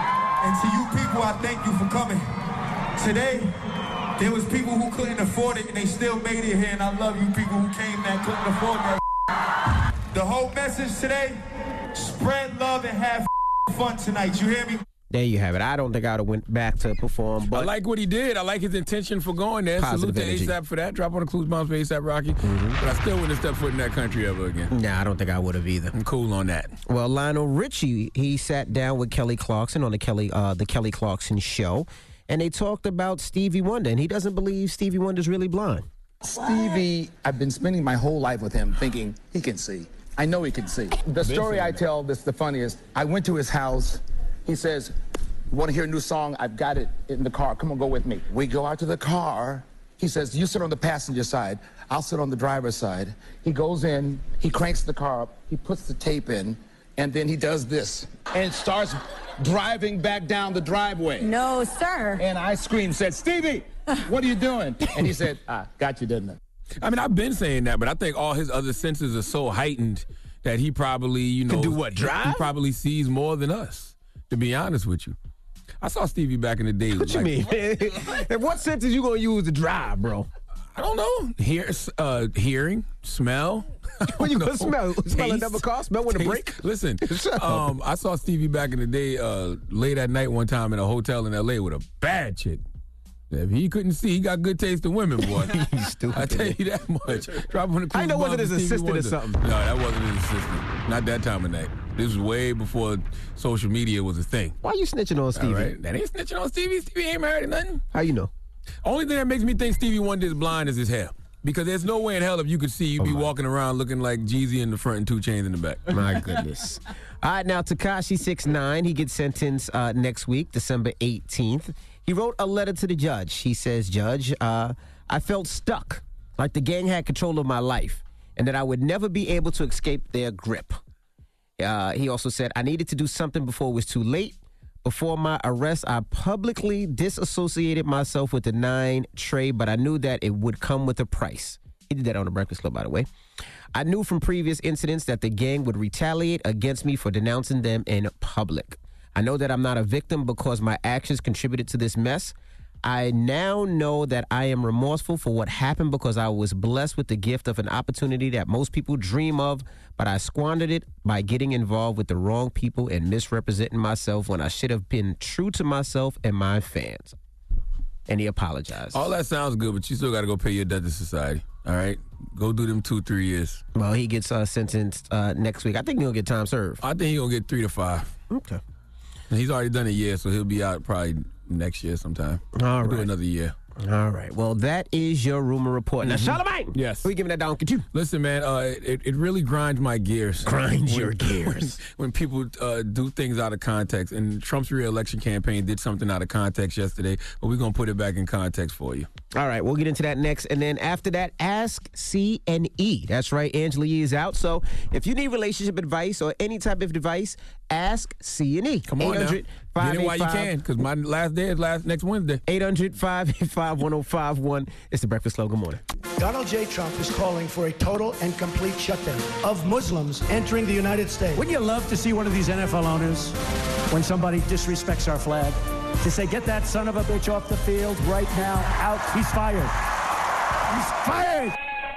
And to you people, I thank you for coming. Today, there was people who couldn't afford it and they still made it here, and I love you people who came that couldn't afford that. The whole message today, spread love and have fun tonight. You hear me? There you have it. I don't think I would have went back to perform, but I like what he did. I like his intention for going there. Positive Salute energy. to ASAP for that. Drop on the clues bombs for ASAP Rocky. Mm-hmm. But I still wouldn't have stepped foot in that country ever again. Nah, I don't think I would have either. I'm cool on that. Well, Lionel Richie, he sat down with Kelly Clarkson on the Kelly uh, the Kelly Clarkson show, and they talked about Stevie Wonder, and he doesn't believe Stevie Wonder's really blind. Stevie, I've been spending my whole life with him thinking he can see. I know he can see. The story I tell that's the funniest, I went to his house. He says, want to hear a new song? I've got it in the car. Come on, go with me. We go out to the car. He says, you sit on the passenger side. I'll sit on the driver's side. He goes in, he cranks the car up, he puts the tape in, and then he does this and starts driving back down the driveway. No, sir. And I screamed, said, Stevie, what are you doing? And he said, ah, got you, didn't it? I mean, I've been saying that, but I think all his other senses are so heightened that he probably, you know, Can do what, he- drive? He probably sees more than us, to be honest with you. I saw Stevie back in the day. What you mean? And what senses you gonna use to drive, bro? I don't know. Hear, uh, hearing, smell. What you gonna smell? Smell a Taste. double car? Smell when to Taste. break? Listen, um, I saw Stevie back in the day uh, late at night one time in a hotel in L A with a bad chick. If he couldn't see, he got good taste in women, boy. He's stupid. I tell you that much. Drop on the I know cruise wasn't bombs his and Stevie assistant or Wonder. something. No, that wasn't his assistant. Not that time of night. This was way before social media was a thing. Why you snitching on Stevie? All right? That ain't snitching on Stevie. Stevie ain't married or nothing. How you know? Only thing that makes me think Stevie Wonder is blind is his hair. Because there's no way in hell if you could see, you'd be walking around looking like Jeezy in the front and Two Chainz in the back. My goodness. All right, now Tekashi six nine, he gets sentenced uh, next week, December eighteenth. He wrote a letter to the judge. He says, Judge, uh, I felt stuck, like the gang had control of my life, and that I would never be able to escape their grip. Uh, he also said, I needed to do something before it was too late. Before my arrest, I publicly disassociated myself with the nine trade, but I knew that it would come with a price. He did that on the Breakfast Club, by the way. I knew from previous incidents that the gang would retaliate against me for denouncing them in public. I know that I'm not a victim because my actions contributed to this mess. I now know that I am remorseful for what happened because I was blessed with the gift of an opportunity that most people dream of, but I squandered it by getting involved with the wrong people and misrepresenting myself when I should have been true to myself and my fans. And he apologized. All that sounds good, but you still got to go pay your debt to society. All right? Go do them two, three years. Well, he gets uh, sentenced uh, next week. I think he'll get time served. I think he's going to get three to five. Okay. And he's already done a year, so he'll be out probably next year sometime. All we'll right. do another year. All right. Well, that is your rumor report. Now, Mhm. Charlamagne. Yes. Who you giving that down to? Listen, man, uh, it, it really grinds my gears. Grinds When- your gears. When people uh, do things out of context. And Trump's re-election campaign did something out of context yesterday, but we're going to put it back in context for you. All right, we'll get into that next. And then after that, Ask C and E. That's right, Angela Yee is out. So if you need relationship advice or any type of advice, ask C and E. Come on now. Get in while you can, because my last day is last next Wednesday. eight hundred, five eight five, one oh five one. It's the Breakfast Club. Good morning. Donald J. Trump is calling for a total and complete shutdown of Muslims entering the United States. Wouldn't you love to see one of these N F L owners, when somebody disrespects our flag, to say, get that son of a bitch off the field right now, out, he's fired. He's fired!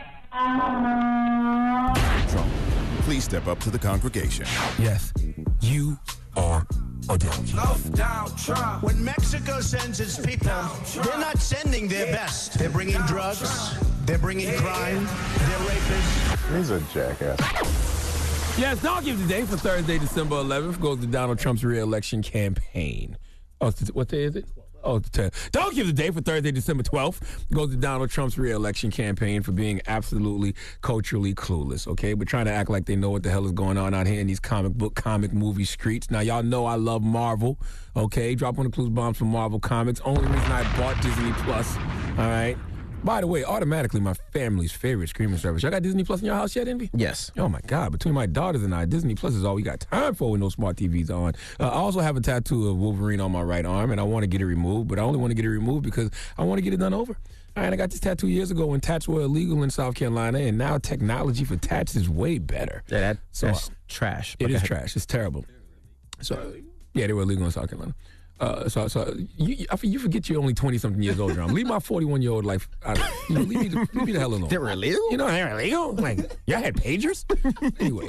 Trump, please step up to the congregation. Yes, you are a donkey. When Mexico sends its people, they're not sending their best. They're bringing drugs, they're bringing crime, they're rapists. He's a jackass. Yes, Donkey of the Day for Thursday, December eleventh goes to Donald Trump's re-election campaign. Oh, it's the, what day is it? Oh, it's the tenth. Donkey of the Day for Thursday, December twelfth goes to Donald Trump's re-election campaign for being absolutely culturally clueless, okay? But trying to act like they know what the hell is going on out here in these comic book, comic movie streets. Now, y'all know I love Marvel, okay? Drop on the clues bombs for Marvel Comics. Only reason I bought Disney Plus, all right? By the way, automatically my family's favorite streaming service. Y'all got Disney Plus in your house yet, Envy? Yes. Oh, my God. Between my daughters and I, Disney Plus is all we got time for with no smart T Vs on. Uh, I also have a tattoo of Wolverine on my right arm, and I want to get it removed, but I only want to get it removed because I want to get it done over. All right, I got this tattoo years ago when tats were illegal in South Carolina, and now technology for tats is way better. Yeah, that, So, that's trash. It Okay. is trash. It's terrible. So, yeah, they were illegal in South Carolina. Uh, so, so you, I, you forget you're only twenty-something years old, John. Leave my forty-one-year-old life out of, you know, leave me, the, leave me the hell alone. They were illegal? You know, they were illegal? Like, y'all had pagers? Anyway.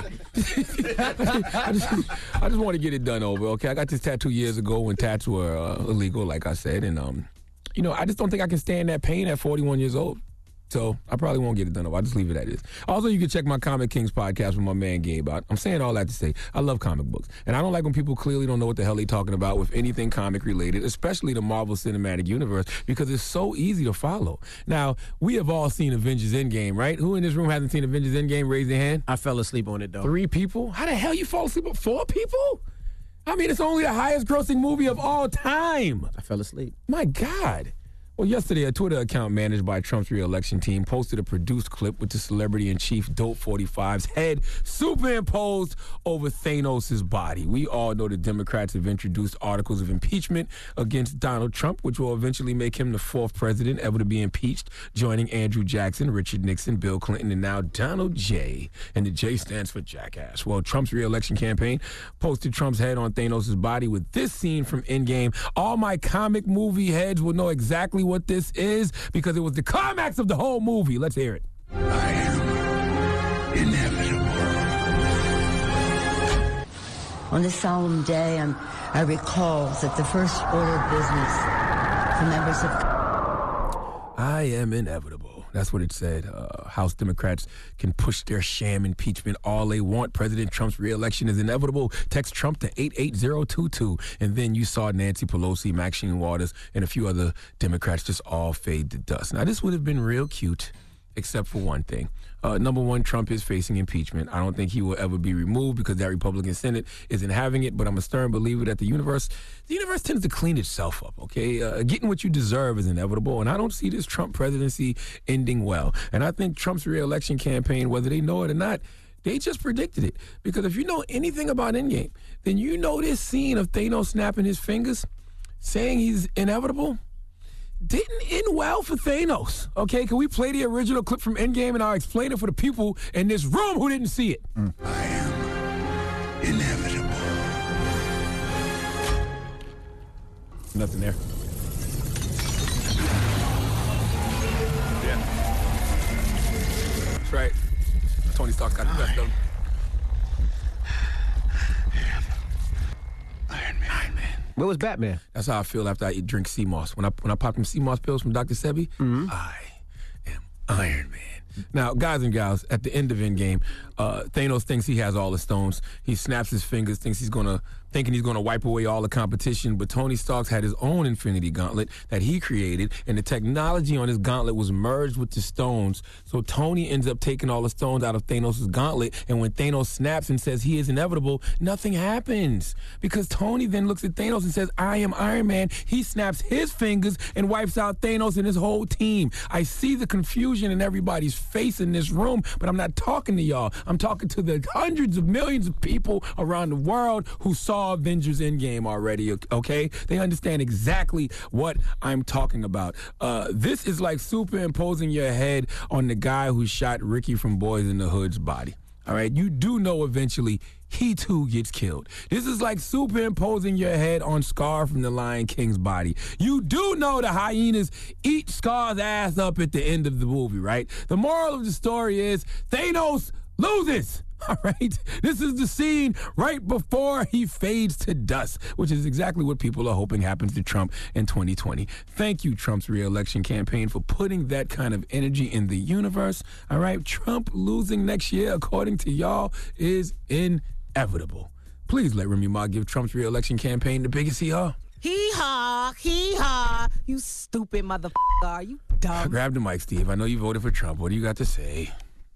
I just, I just want to get it done over, okay? I got this tattoo years ago when tats were uh, illegal, like I said, and, um, you know, I just don't think I can stand that pain at forty-one years old. So I probably won't get it done over. I'll just leave it at this. Also, you can check my Comic Kings podcast with my man Gabe out. I'm saying all that to say I love comic books. And I don't like when people clearly don't know what the hell they're talking about with anything comic related, especially the Marvel Cinematic Universe, because it's so easy to follow. Now, we have all seen Avengers Endgame, right? Who in this room hasn't seen Avengers Endgame? Raise their hand. I fell asleep on it, though. Three people? How the hell you fall asleep on four people? I mean, it's only the highest grossing movie of all time. I fell asleep. My God. Well, yesterday, a Twitter account managed by Trump's re-election team posted a produced clip with the celebrity-in-chief Dope forty-five's head superimposed over Thanos' body. We all know the Democrats have introduced articles of impeachment against Donald Trump, which will eventually make him the fourth president ever to be impeached, joining Andrew Jackson, Richard Nixon, Bill Clinton, and now Donald J. And the J stands for jackass. Well, Trump's re-election campaign posted Trump's head on Thanos' body with this scene from Endgame. All my comic movie heads will know exactly what this is because it was the climax of the whole movie. Let's hear it. I am inevitable. On this solemn day, I'm, I recall that the first order of business for members of... I am inevitable. That's what it said. Uh, House Democrats can push their sham impeachment all they want. President Trump's re-election is inevitable. Text Trump to eight eight zero two two. And then you saw Nancy Pelosi, Maxine Waters, and a few other Democrats just all fade to dust. Now, this would have been real cute, except for one thing. Uh, number one, Trump is facing impeachment. I don't think he will ever be removed because that Republican Senate isn't having it, but I'm a stern believer that the universe, the universe tends to clean itself up, okay? Uh, getting what you deserve is inevitable, and I don't see this Trump presidency ending well. And I think Trump's re-election campaign, whether they know it or not, they just predicted it. Because if you know anything about Endgame, then you know this scene of Thanos snapping his fingers, saying he's inevitable, didn't end well for Thanos. Okay, can we play the original clip from Endgame and I'll explain it for the people in this room who didn't see it? Mm. I am inevitable. Nothing there. Yeah. That's right. Tony Stark got the best of him. Iron Man. Iron Man. Where was Batman? That's how I feel after I eat, drink sea moss. When I when I pop them sea moss pills from Doctor Sebi, Mm-hmm. I am Iron Man. Now, guys and gals, at the end of Endgame, uh, Thanos thinks he has all the stones. He snaps his fingers, thinks he's gonna, thinking he's gonna wipe away all the competition. But Tony Stark's had his own Infinity Gauntlet that he created, and the technology on his gauntlet was merged with the stones. So Tony ends up taking all the stones out of Thanos' gauntlet, and when Thanos snaps and says he is inevitable, nothing happens because Tony then looks at Thanos and says, "I am Iron Man." He snaps his fingers and wipes out Thanos and his whole team. I see the confusion in everybody's face in this room, but I'm not talking to y'all. I'm talking to the hundreds of millions of people around the world who saw saw Avengers Endgame already, okay? They understand exactly what I'm talking about. Uh, this is like superimposing your head on the guy who shot Ricky from Boys in the Hood's body. All right, you do know eventually he too gets killed. This is like superimposing your head on Scar from the Lion King's body. You do know the hyenas eat Scar's ass up at the end of the movie, right? The moral of the story is Thanos loses. All right, this is the scene right before he fades to dust, which is exactly what people are hoping happens to Trump in twenty twenty. Thank you, Trump's re-election campaign, for putting that kind of energy in the universe. All right, Trump losing next year, according to y'all, is inevitable. Please let Remy Ma give Trump's re-election campaign the biggest hee-haw. Hee-haw, hee-haw. You stupid motherfucker. Are you dumb? Grab the mic, Steve. I know you voted for Trump. What do you got to say?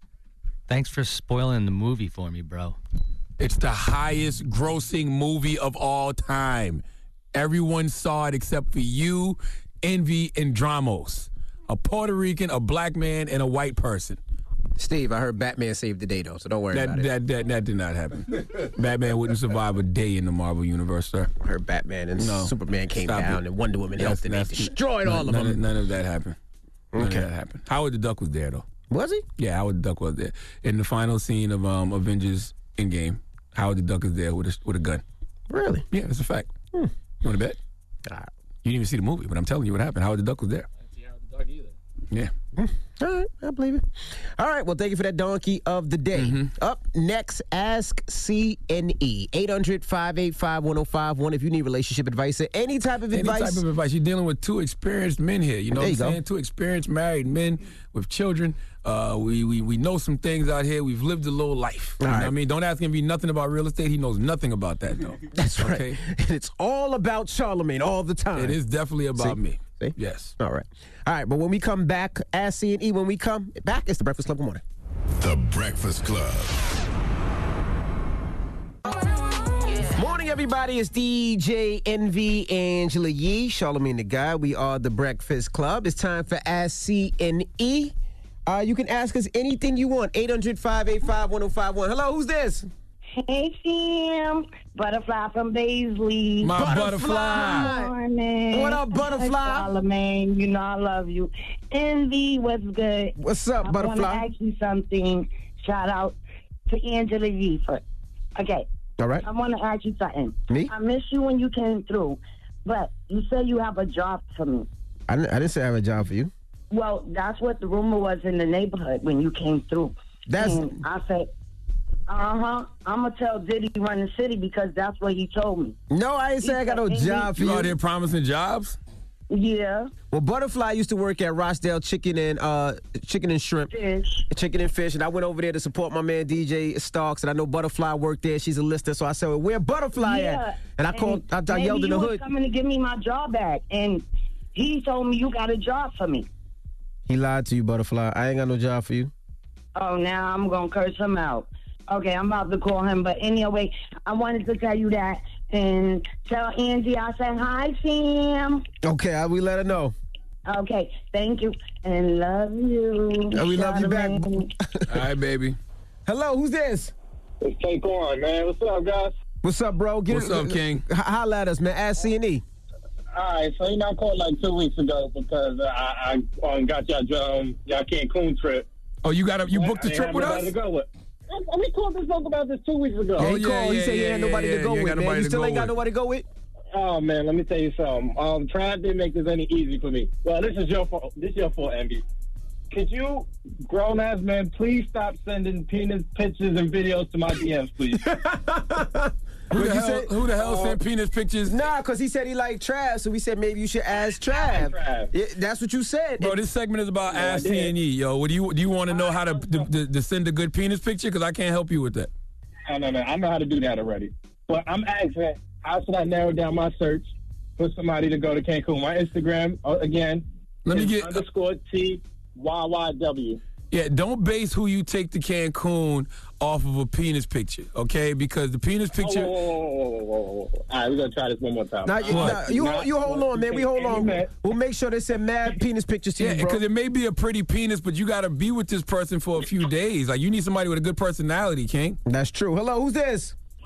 Thanks for spoiling the movie for me, bro. It's the highest grossing movie of all time. Everyone saw it except for you, Envy, and Dramos. A Puerto Rican, a black man, and a white person. Steve, I heard Batman saved the day, though, so don't worry that, about it. That, that, that did not happen. Batman wouldn't survive a day in the Marvel Universe, sir. I heard Batman and no. Superman came Stop down it. and Wonder Woman That's, helped and they that's, destroyed none, all of none, them. None of that happened. None Okay. of that happened. Howard the Duck was there, though. Was he? Yeah, Howard the Duck was there. In the final scene of um, Avengers Endgame, Howard the Duck is there with a, with a gun. Really? Yeah, that's a fact. Hmm. You want to bet? Uh, you didn't even see the movie, but I'm telling you what happened. Howard the Duck was there. I didn't see Howard the Duck either. Yeah. All right, I believe it. All right, well, thank you for that donkey of the day. Mm-hmm. Up next, Ask C N E. eight hundred, five eight five, one oh five one if you need relationship advice or any type of Any advice. type of advice. You're dealing with two experienced men here. You know There what I'm you go. saying? Two experienced married men with children. Uh, we, we we know some things out here. We've lived a little life. You All know right. what I mean? Don't ask him to be nothing about real estate. He knows nothing about that, though. That's right. Okay? And it's all about Charlemagne all the time. It is definitely about See? me. See? Yes. All right. All right, but when we come back, Ask C N E, when we come back, it's the Breakfast Club. Good morning. The Breakfast Club. Morning, everybody. It's D J Envy, Angela Yee, Charlemagne the Guy. We are the Breakfast Club. It's time for Ask C N E. Uh, you can ask us anything you want. eight hundred, five eight five, one oh five one. Hello, who's this? Hey, Sam. Butterfly from Baisley. My butterfly. Good morning. What up, Butterfly? Charlemagne, you know I love you. Envy, what's good? What's up, I Butterfly? I want to ask you something. Shout out to Angela Yee for Okay. All right. I want to ask you something. Me? I miss you when you came through, but you said you have a job for me. I didn't, I didn't say I have a job for you. Well, that's what the rumor was in the neighborhood when you came through. That's- And I said, uh-huh, I'm going to tell Diddy run the city because that's what he told me. No, I ain't say I got no He said, job for You you. out here promising jobs? Yeah. Well, Butterfly used to work at Rochdale Chicken and uh, Chicken and Shrimp. Fish. Chicken and Fish. And I went over there to support my man D J Starks. And I know Butterfly worked there. She's a listener. So I said, well, where Butterfly Yeah. at? And I called, I, I maybe yelled in the you was hood. coming to give me my job back. And he told me you got a job for me. He lied to you, Butterfly. I ain't got no job for you. Oh, now I'm going to curse him out. Okay, I'm about to call him. But anyway, I wanted to tell you that. And tell Angie I said, hi, Sam. Okay, I, we let her know. Okay, thank you. And love you. And we love you back. Charlemagne. All right, baby. Hello, who's this? It's Take On, man. What's up, guys? What's up, bro? Get What's up, King? H- holla at us, man. Ask C N E. All right, so you know, I called like two weeks ago because I, I um, got y'all um, y'all Cancun trip. Oh, you got a, you booked I a ain't trip have with nobody us? to go with. I- We called this spoke about this two weeks ago. Yeah, Oh, he yeah, called. He yeah, said he yeah, had nobody yeah, to go you ain't with, got man. nobody You to still go ain't got with. nobody to go with? Oh man, let me tell you something. Um, Trav didn't make this any easy for me. Well, this is your fault. This is your fault, Envy. Could you, grown ass man, please stop sending penis pictures and videos to my D Ms, please? Who the, you hell, said- who the hell Uh, sent penis pictures? Nah, because he said he liked Trav, so we said maybe you should ask Trav. Trav. Yeah, that's what you said. Bro, this segment is about I Ask did. C N E, yo. What do you do? You want to know how to, to, to, to send a good penis picture? Because I can't help you with that. No, no, no. I know how to do that already. But I'm asking, how should I narrow down my search for somebody to go to Cancun? My Instagram, uh, again, Let me is get- underscore T Y Y W. Yeah, don't base who you take to Cancun off of a penis picture, okay? Because the penis picture. Whoa, whoa, whoa, whoa, whoa, whoa, whoa. All right, we're going to try this one more time. Now, you, All now, right, you, not hold, you hold want on, to man. We take hold any on. men. We'll make sure they send mad penis pictures to Yeah, you, bro. because it may be a pretty penis, but you got to be with this person for a few days. Like, you need somebody with a good personality, King. That's true. Hello, who's this?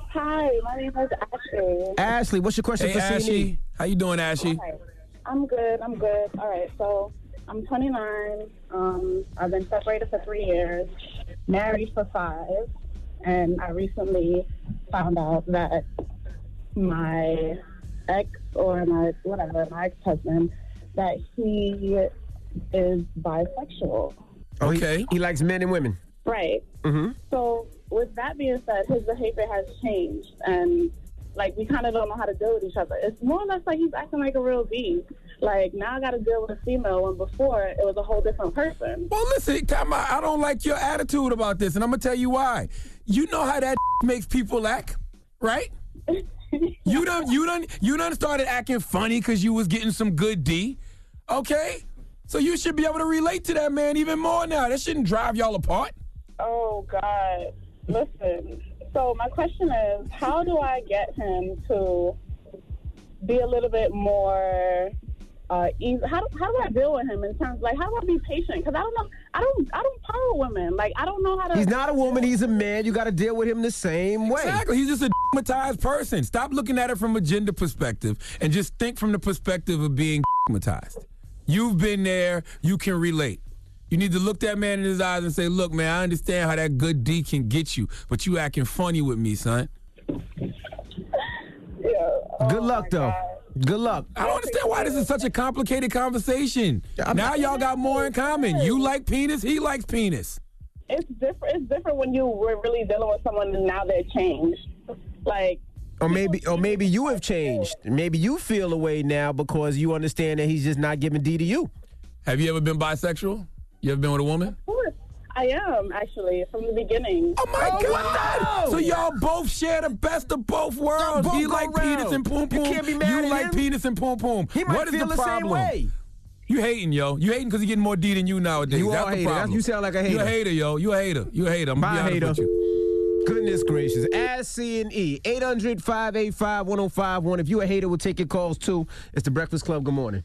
Hi, my name is Ashley. Ashley, what's your question Hey, for C and E? Ashley. How you doing, Ashley? Hi. I'm good. I'm good. All right. So I'm twenty-nine. Um, I've been separated for three years, married for five, and I recently found out that my ex or my whatever my ex-husband that he is bisexual. Okay. He, he likes men and women. Right. Mm-hmm. So with that being said, his behavior has changed, and like we kind of don't know how to deal with each other. It's more or less like he's acting like a real B. Like now I got to deal with a female, when before it was a whole different person. Well, listen, time out. I don't like your attitude about this, and I'm gonna tell you why. You know how that makes people act, right? You done, you done, you done started acting funny because you was getting some good D, okay? So you should be able to relate to that man even more now. That shouldn't drive y'all apart. Oh God, listen. So my question is, how do I get him to be a little bit more uh, easy? How do, how do I deal with him in terms like how do I be patient? Because I don't know, I don't I don't power women. Like I don't know how to. He's not a woman. He's a man. You got to deal with him the same way. Exactly. He's just a stigmatized person. Stop looking at it from a gender perspective and just think from the perspective of being stigmatized. You've been there. You can relate. You need to look that man in his eyes and say, look, man, I understand how that good D can get you, but you acting funny with me, son. Yeah. Oh Good luck, though. God. Good luck. I don't understand why this is such a complicated conversation. Now y'all got more in common. You like penis, he likes penis. It's different. It's different when you were really dealing with someone and now they're changed. Like. Or maybe, or maybe you have changed. Maybe you feel away now because you understand that he's just not giving D to you. Have you ever been bisexual? You ever been with a woman? Of course. I am, actually, from the beginning. Oh, my Oh, God. wow. So y'all both share the best of both worlds. both He go like round. penis and poom poom. You can't be mad You at like him. penis and poom poom. He might What is feel the the problem? same way. You hating, yo. You hating because he getting more D than you nowadays. You That's are the a hater. problem. You sound like a You hater. a hater, yo. You a hater. You a hater. I'm Bye, gonna be honest hater. with you. Goodness gracious. Ask C and E. eight hundred, five eight five, one oh five one. If you a hater, we'll take your calls, too. It's The Breakfast Club. Good morning.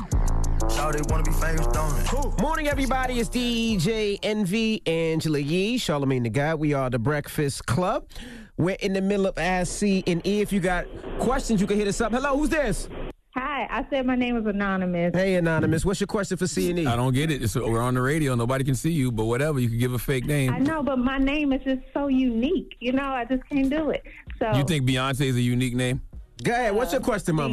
Shawty wanna be famous, don't it? Cool. Morning, everybody. It's D J Envy, Angela Yee, Charlamagne the God. We are The Breakfast Club. We're in the middle of Ask C and E. If you got questions, you can hit us up. Hello, who's this? Hi, I said my name is Anonymous. Hey, Anonymous. What's your question for C and E? I don't get it. It's, we're on the radio. Nobody can see you, but whatever. You can give a fake name. I know, but my name is just so unique. You know, I just can't do it. So You think Beyonce is a unique name? Go ahead. What's your question, Mama?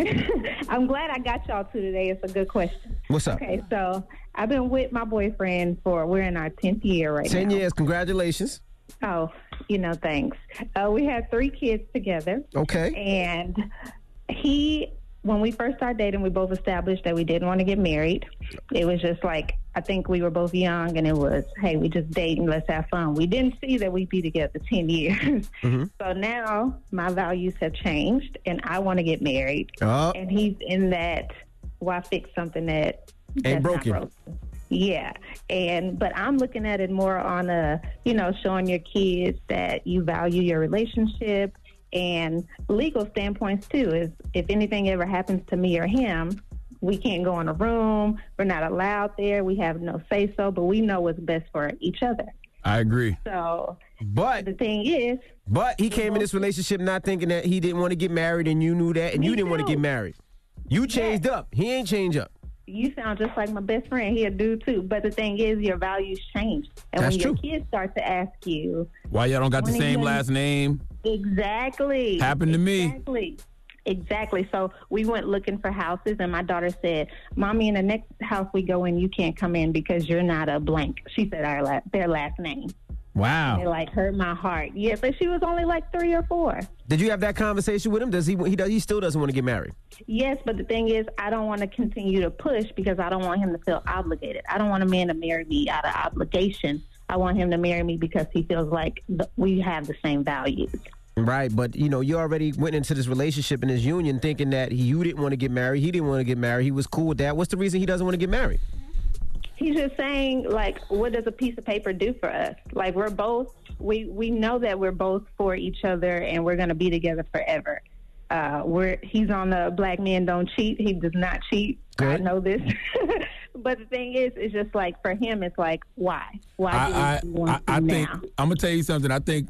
I'm glad I got y'all two today. It's a good question. What's up? Okay, so I've been with my boyfriend for, we're in our tenth year right Ten now. years. Congratulations. Oh, you know, thanks. Uh, we had three kids together. Okay. And he, when we first started dating, we both established that we didn't want to get married. It was just like, I think we were both young, and it was, hey, we just dating, let's have fun. We didn't see that we'd be together ten years. Mm-hmm. So now my values have changed, and I want to get married. Oh. And he's in that, why fix something that Ain't that's not broken. broken? Yeah, and but I'm looking at it more on a, you know, showing your kids that you value your relationship, and legal standpoints too. Is if anything ever happens to me or him, we can't go in a room. We're not allowed there. We have no say so, but we know what's best for each other. I agree. So, but the thing is, but he came in this relationship not thinking that he didn't want to get married, and you knew that, and Me you didn't want to too. get married. You changed up. He ain't changed up. you sound just like my best friend. He a dude too. But the thing is, your values change. And That's when your true. kids start to ask you, Why y'all don't got the When same you- last name? exactly. Happened to me. Exactly. Exactly. So we went looking for houses, and my daughter said, "Mommy, in the next house we go in, you can't come in because you're not a blank." She said our la- their last name. Wow. And it like hurt my heart. Yeah, but she was only like three or four. Did you have that conversation with him? Does he? He does. He still doesn't want to get married. Yes, but the thing is, I don't want to continue to push because I don't want him to feel obligated. I don't want a man to marry me out of obligation. I want him to marry me because he feels like th- we have the same values. Right, but you know, you already went into this relationship in this union thinking that he, you didn't want to get married. He didn't want to get married. He was cool with that. What's the reason he doesn't want to get married? He's just saying, like, what does a piece of paper do for us? Like, we're both, we, we know that we're both for each other and we're going to be together forever. Uh, we're, he's on the black men don't cheat. He does not cheat. I know this. But the thing is, it's just like, for him, it's like, why? Why do I, we I, want I, I to think now? I'm gonna tell you something. I think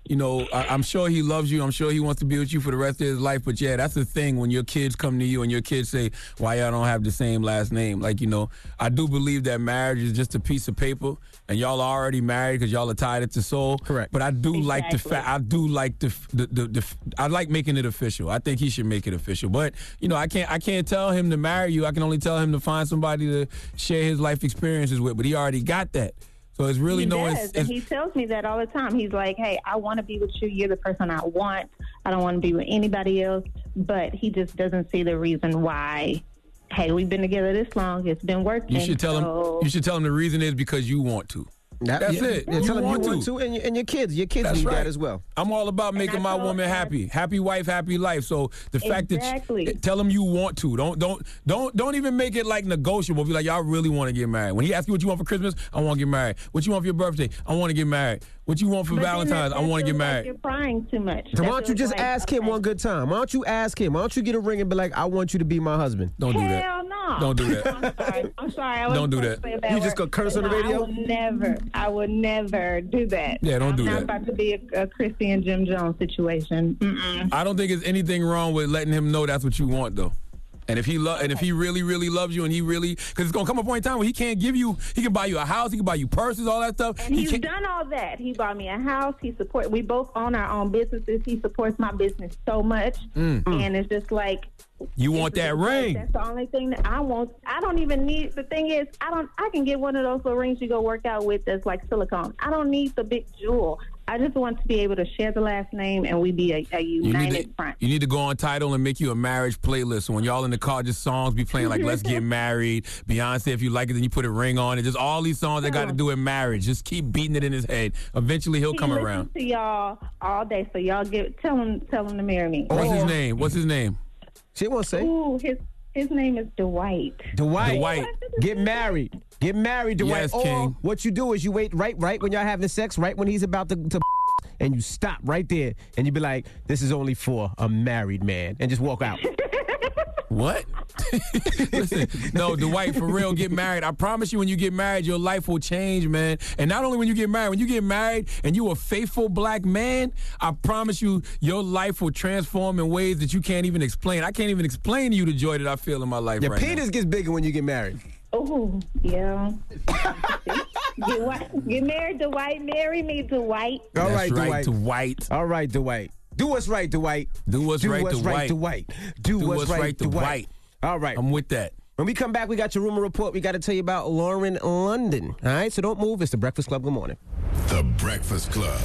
you know, I, I'm sure he loves you. I'm sure he wants to be with you for the rest of his life. But, yeah, that's the thing when your kids come to you and your kids say, why y'all don't have the same last name? Like, you know, I do believe that marriage is just a piece of paper, and y'all are already married because y'all are tied at the soul. Correct. But I do Exactly. like the fact, I do like the, the, the, the, I like making it official. I think he should make it official. But, you know, I can't, I can't tell him to marry you. I can only tell him to find somebody to share his life experiences with. But he already got that. So it's really he no. does, It's, and it's, he tells me that all the time. He's like, "Hey, I want to be with you. You're the person I want. I don't want to be with anybody else." But he just doesn't see the reason why. Hey, we've been together this long. It's been working. you should tell so... him. You should tell him the reason is because you want to. That- That's yeah, it. yeah, you tell him want you to. want to, and, and your kids, your kids That's need right. that as well. I'm all about making my woman happy. Happy wife, happy life. So the fact Exactly. that you, tell him you want to. Don't don't don't don't even make it like negotiable. Be like, y'all really want to get married. When he asks you what you want for Christmas, I want to get married. What you want for your birthday? I want to get married. What you want for But then Valentine's? that- I want to that get feels like married. You're prying too much. So That why don't you feels just like, ask him okay. one good time? Why don't you ask him? Why don't you get a ring and be like, I want you to be my husband? Don't do that. Hell no. Don't do that. I'm sorry. I'm sorry. I Don't do wasn't that. supposed to say a bad You just word. gonna curse on the No, radio? I would never. I would never do that. Yeah, don't I'm do not that. about to be a, a Christy and Jim Jones situation. Mm-mm. I don't think there's anything wrong with letting him know that's what you want, though. And if he lo- and if he really, really loves you, and he really, because it's gonna come a point in time where he can't give you, he can buy you a house, he can buy you purses, all that stuff. And He he's can't- done all that. He bought me a house. He support. We both own our own businesses. He supports my business so much, Mm. and it's just like You want it's that just like, ring? That's the only thing that I want. I don't even need. The thing is, I don't. I can get one of those little rings you go work out with that's like silicone. I don't need the big jewel. I just want to be able to share the last name and we be a, a You united need, to, front. you need to go on Tidal and make you a marriage playlist. So when y'all in the car, just songs be playing like "Let's Get Married," Beyonce, if you like it, then you put a ring on it. Just all these songs that got to do with marriage. Just keep beating it in his head. Eventually, he'll He come listens around. to y'all all day, so y'all get tell him tell him to marry me. What's his name? What's his name? She won't say. Ooh, his his name is Dwight. Dwight. Dwight. Get married. Get married, Dwight. Yes, or King. what you do is you wait right right when y'all having sex, right when he's about to, to and you stop right there and you be like, this is only for a married man, and just walk out. What? Listen, no, Dwight, for real, get married. I promise you, when you get married, your life will change, man. And not only when you get married, when you get married and you a faithful black man, I promise you, your life will transform in ways that you can't even explain. I can't even explain to you the joy that I feel in my life Your right now. penis gets bigger when you get married. Oh, yeah. get, White, get married, Dwight. Marry me, Dwight. All That's right, right, Dwight. Dwight. All right, Dwight. Do what's right, Dwight. Do what's Do right, what's Dwight. right, Dwight. Do, Do what's, right, Dwight. All right. I'm with that. When we come back, we got your rumor report. We got to tell you about Lauren London. All right, so don't move. It's the Breakfast Club. Good morning. The Breakfast Club.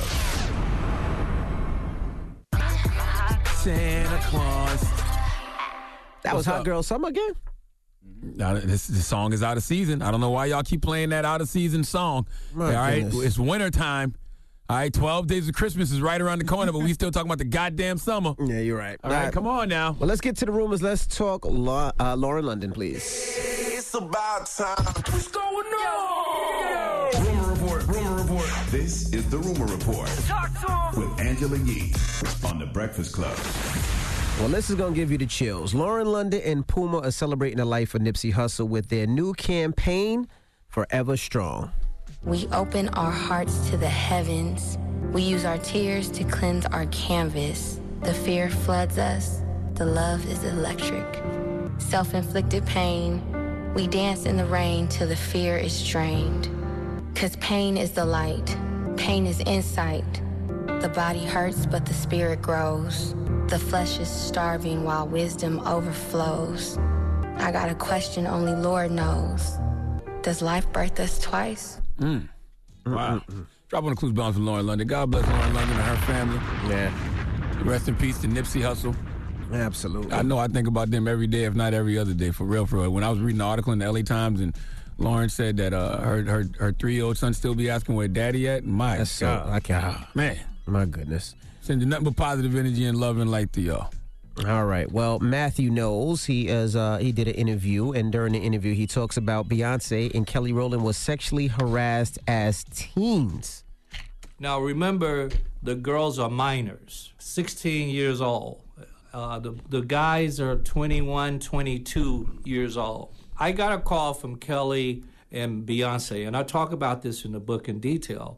Santa Claus. That was What's Hot up? Girl Summer again? Now, this, this song is out of season. I don't know why y'all keep playing that out of season song. My all right, goodness. it's winter time. All right, twelve days of Christmas is right around the corner, but we still talking about the goddamn summer. Yeah, you're right. All right, come on now. Well, let's get to the rumors. Let's talk La- uh, Lauren London, please. It's about time. What's going on? Rumor report. Rumor report. This is the Rumor Report with Angela Yee on the Breakfast Club. Well, this is going to give you the chills. Lauren London and Puma are celebrating the life of Nipsey Hussle with their new campaign, Forever Strong. We open our hearts to the heavens. We use our tears to cleanse our canvas. The fear floods us. The love is electric. Self-inflicted pain. We dance in the rain till the fear is drained. Cause pain is the light. Pain is insight. The body hurts, but the spirit grows. The flesh is starving while wisdom overflows. I got a question only Lord knows. Does life birth us twice? Mm. Wow. Drop on the clues bombs for Lauren London. God bless Lauren London and her family. Yeah. Rest in peace to Nipsey Hussle. Absolutely. I know I think about them every day, if not every other day, for real, for real. When I was reading the article in the L A Times and Lauren said that uh, her her her three-year-old son still be asking where daddy at. My That's so, God. I can't, Man. My goodness. Sending nothing but positive energy and love and light to y'all. All right. Well, Matthew Knowles, he is uh, he did an interview, and during the interview, he talks about Beyonce and Kelly Rowland was sexually harassed as teens. Now, remember, the girls are minors, sixteen years old. Uh, the, the guys are twenty-one, twenty-two years old. I got a call from Kelly and Beyonce, and I talk about this in the book in detail.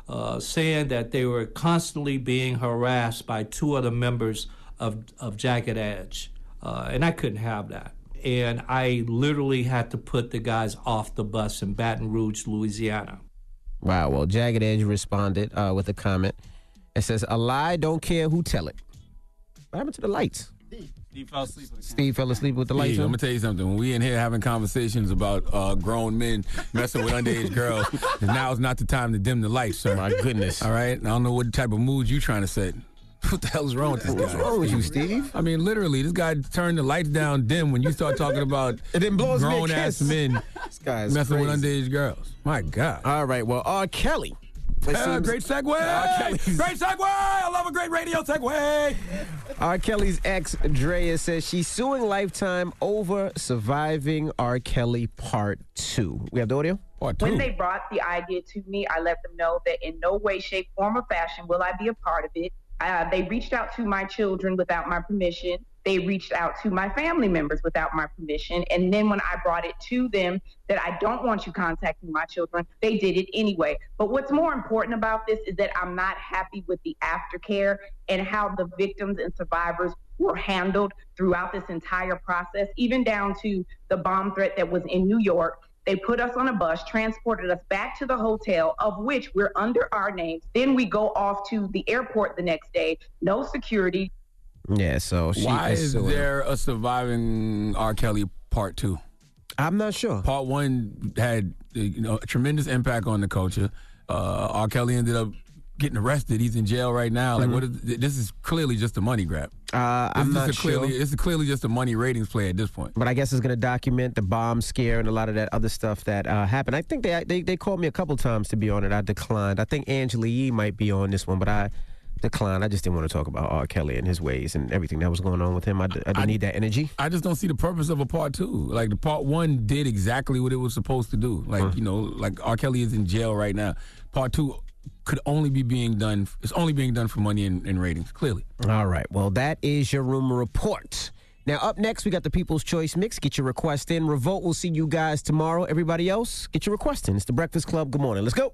uh, saying that they were constantly being harassed by two other members of, of Jagged Edge. Uh, and I couldn't have that. And I literally had to put the guys off the bus in Baton Rouge, Louisiana. Wow. Well, Jagged Edge responded uh, with a comment. It says, a lie, don't care who tell it. What happened to the lights? Steve fell asleep. Steve fell asleep with the lights Yeah, on? I'm going to tell you something. When we in here having conversations about uh, grown men messing with underage girls, now is not the time to dim the lights, sir. My goodness. All right? I don't know what type of mood you trying to set. What the hell is wrong with this guy? What's wrong with you, Steve? I mean, literally, this guy turned the lights down dim when you start talking about It didn't blow us me a grown-ass kiss. men This guy is messing with crazy. underage girls. My God. All right, well, R. Kelly. It Uh, seems- great segue. R. Kelly's- Great segue. I love a great radio segue. R. Kelly's ex, Drea, says she's suing Lifetime over Surviving R. Kelly Part two. We have the audio? Part When they brought the idea to me, I let them know that in no way, shape, form, or fashion will I be a part of it. Uh, they reached out to my children without my permission. They reached out to my family members without my permission. And then when I brought it to them that I don't want you contacting my children, they did it anyway. But what's more important about this is that I'm not happy with the aftercare and how the victims and survivors were handled throughout this entire process, even down to the bomb threat that was in New York. They put us on a bus, transported us back to the hotel, of which we're under our names. Then we go off to the airport the next day. No security. Yeah, so she Why is is suing. there a Surviving R. Kelly Part two? I'm not sure. Part one had you know, a tremendous impact on the culture. Uh, R. Kelly ended up getting arrested. He's in jail right now. Like, Mhm. what is this? Is clearly just a money grab. Uh, This I'm is not a clearly, sure. It's clearly just a money ratings play at this point. But I guess it's going to document the bomb scare and a lot of that other stuff that uh, happened. I think they, they they called me a couple times to be on it. I declined. I think Angela Yee might be on this one, but I declined. I just didn't want to talk about R. Kelly and his ways and everything that was going on with him. I, d- I didn't need that energy. I just don't see the purpose of a part two. Like, the part one did exactly what it was supposed to do. Like, you know, like R. Kelly is in jail right now. Part two could only be being done, it's only being done for money and, and ratings, clearly. All right. Well, that is your rumor report. Now, up next, we got the People's Choice Mix. Get your request in. Revolt will see you guys tomorrow. Everybody else, get your request in. It's the Breakfast Club. Good morning. Let's go.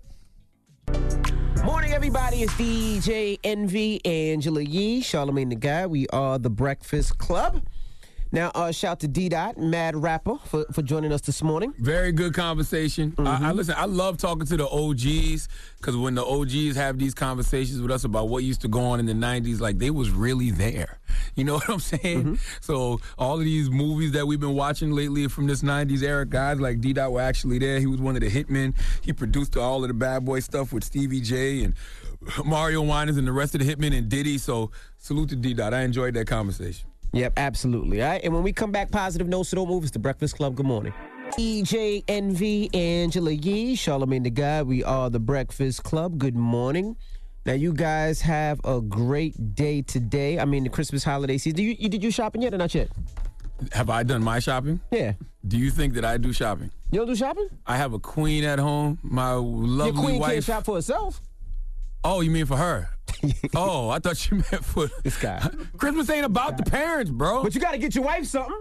Morning, everybody. It's D J Envy, Angela Yee, Charlamagne the Guy. We are the Breakfast Club. Now, uh, shout to D-Dot, Mad Rapper, for, for joining us this morning. Very good conversation. I, I listen. I love talking to the O Gs because when the O Gs have these conversations with us about what used to go on in the nineties, like they was really there. You know what I'm saying? So all of these movies that we've been watching lately from this nineties era, guys like D-Dot were actually there. He was one of the hitmen. He produced all of the Bad Boy stuff with Stevie J and Mario Winans and the rest of the hitmen and Diddy. So salute to D-Dot. I enjoyed that conversation. Yep, absolutely. All right, and when we come back, positive notes, so don't move. It's the Breakfast Club. Good morning. D J Envy, Angela Yee, Charlamagne the Guy. We are the Breakfast Club. Good morning. Now, you guys have a great day today. I mean, the Christmas holiday season. Did you, you did you shopping yet or not yet? Have I done my shopping? Yeah. Do you think that I do shopping? You don't do shopping? I have a queen at home. My lovely Your queen wife. can't shop for herself. Oh, you mean for her? Oh, I thought you meant for this guy. Christmas ain't about the parents, bro. But you got to get your wife something.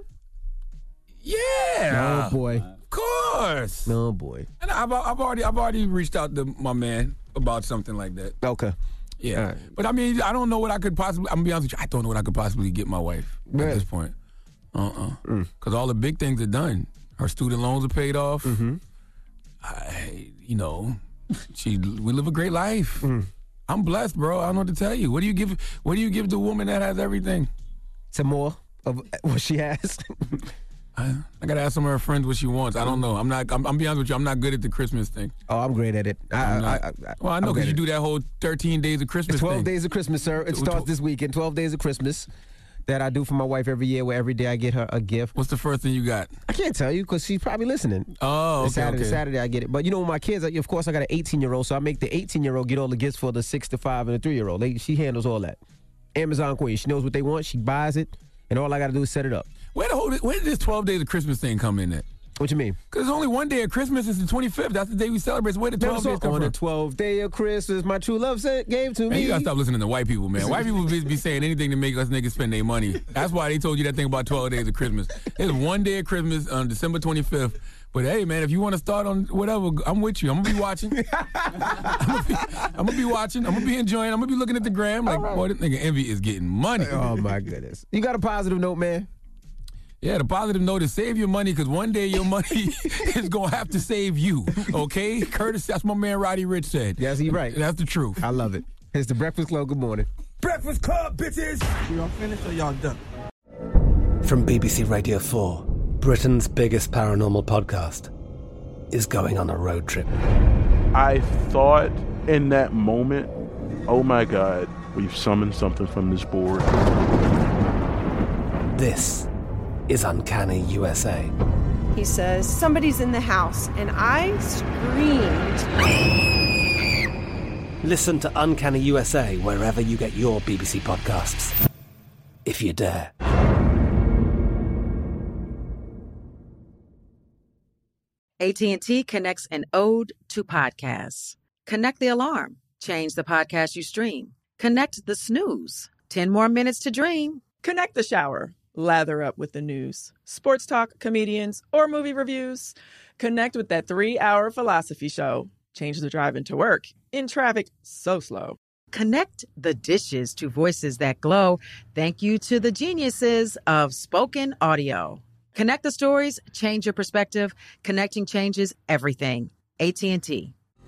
Yeah. Oh boy. Of course. No boy. And I've, I've already I've already reached out to my man about something like that. Okay. Yeah. Right. But I mean, I don't know what I could possibly. I'm gonna be honest with you. I don't know what I could possibly get my wife Right. at this point. Uh uh Mm. Because all the big things are done. Her student loans are paid off. Mm-hmm. I, you know, she we live a great life. Mm. I'm blessed, bro. I don't know what to tell you. What do you give? What do you give the woman that has everything? Some more of what she has. I, I gotta ask some of her friends what she wants. I don't know. I'm not. I'm, I'm be honest with you. I'm not good at the Christmas thing. Oh, I'm great at it. I, I'm I, not- I, I, well, I know I'm because great you at do that whole thirteen days of Christmas It's twelve thing. days of Christmas, sir. It Tw- starts tw- this weekend. twelve days of Christmas that I do for my wife every year, where every day I get her a gift. What's the first thing you got? I can't tell you because she's probably listening. Oh, okay, It's Saturday, okay. Saturday I get it. But you know, with my kids, of course, I got an eighteen-year-old, so I make the eighteen-year-old get all the gifts for the six to five and the three-year-old. They, she handles all that. Amazon queen. She knows what they want. She buys it, and all I got to do is set it up. Where the whole where did this twelve days of Christmas thing come in at? What you mean? Because there's only one day of Christmas. It's the twenty-fifth. That's the day we celebrate. So where did twelve days come on from? the twelfth day of Christmas, my true love said, gave to Man, me. you gotta stop listening to white people, man. White people be, be saying anything to make us niggas spend their money. That's why they told you that thing about twelve days of Christmas. There's one day of Christmas on December twenty-fifth But hey, man, if you want to start on whatever, I'm with you. I'm gonna be watching. I'm, gonna be, I'm gonna be watching. I'm gonna be enjoying. I'm gonna be looking at the gram like, right. boy, this nigga Envy is getting money. Oh my goodness. You got a positive note, man? Yeah, the positive note is save your money because one day your money is going to have to save you, okay? Curtis, that's my man Roddy Ricch said. Yes, he's right. That's the truth. I love it. It's the Breakfast Club. Good morning. Breakfast Club, bitches! Y'all finished or y'all done? From B B C Radio four, Britain's biggest paranormal podcast is going on a road trip. I thought in that moment, oh my God, we've summoned something from this board. This is Uncanny U S A. He says, somebody's in the house, and I screamed. Listen to Uncanny U S A wherever you get your B B C podcasts, if you dare. A T and T connects an ode to podcasts. Connect the alarm. Change the podcast you stream. Connect the snooze. Ten more minutes to dream. Connect the shower. Lather up with the news, sports talk, comedians, or movie reviews. Connect with that three-hour philosophy show. Change the drive into work in traffic so slow. Connect the dishes to voices that glow. Thank you to the geniuses of spoken audio. Connect the stories, change your perspective. Connecting changes everything. A T and T.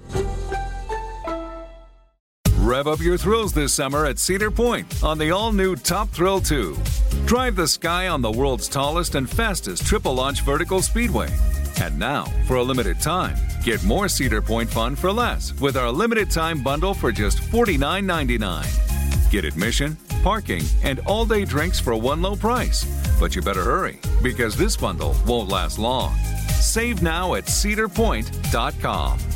Rev up your thrills this summer at Cedar Point on the all-new Top Thrill two. Drive the sky on the world's tallest and fastest triple-launch vertical speedway. And now, for a limited time, get more Cedar Point fun for less with our limited-time bundle for just forty-nine ninety-nine. Get admission, parking, and all-day drinks for one low price. But you better hurry, because this bundle won't last long. Save now at cedar point dot com.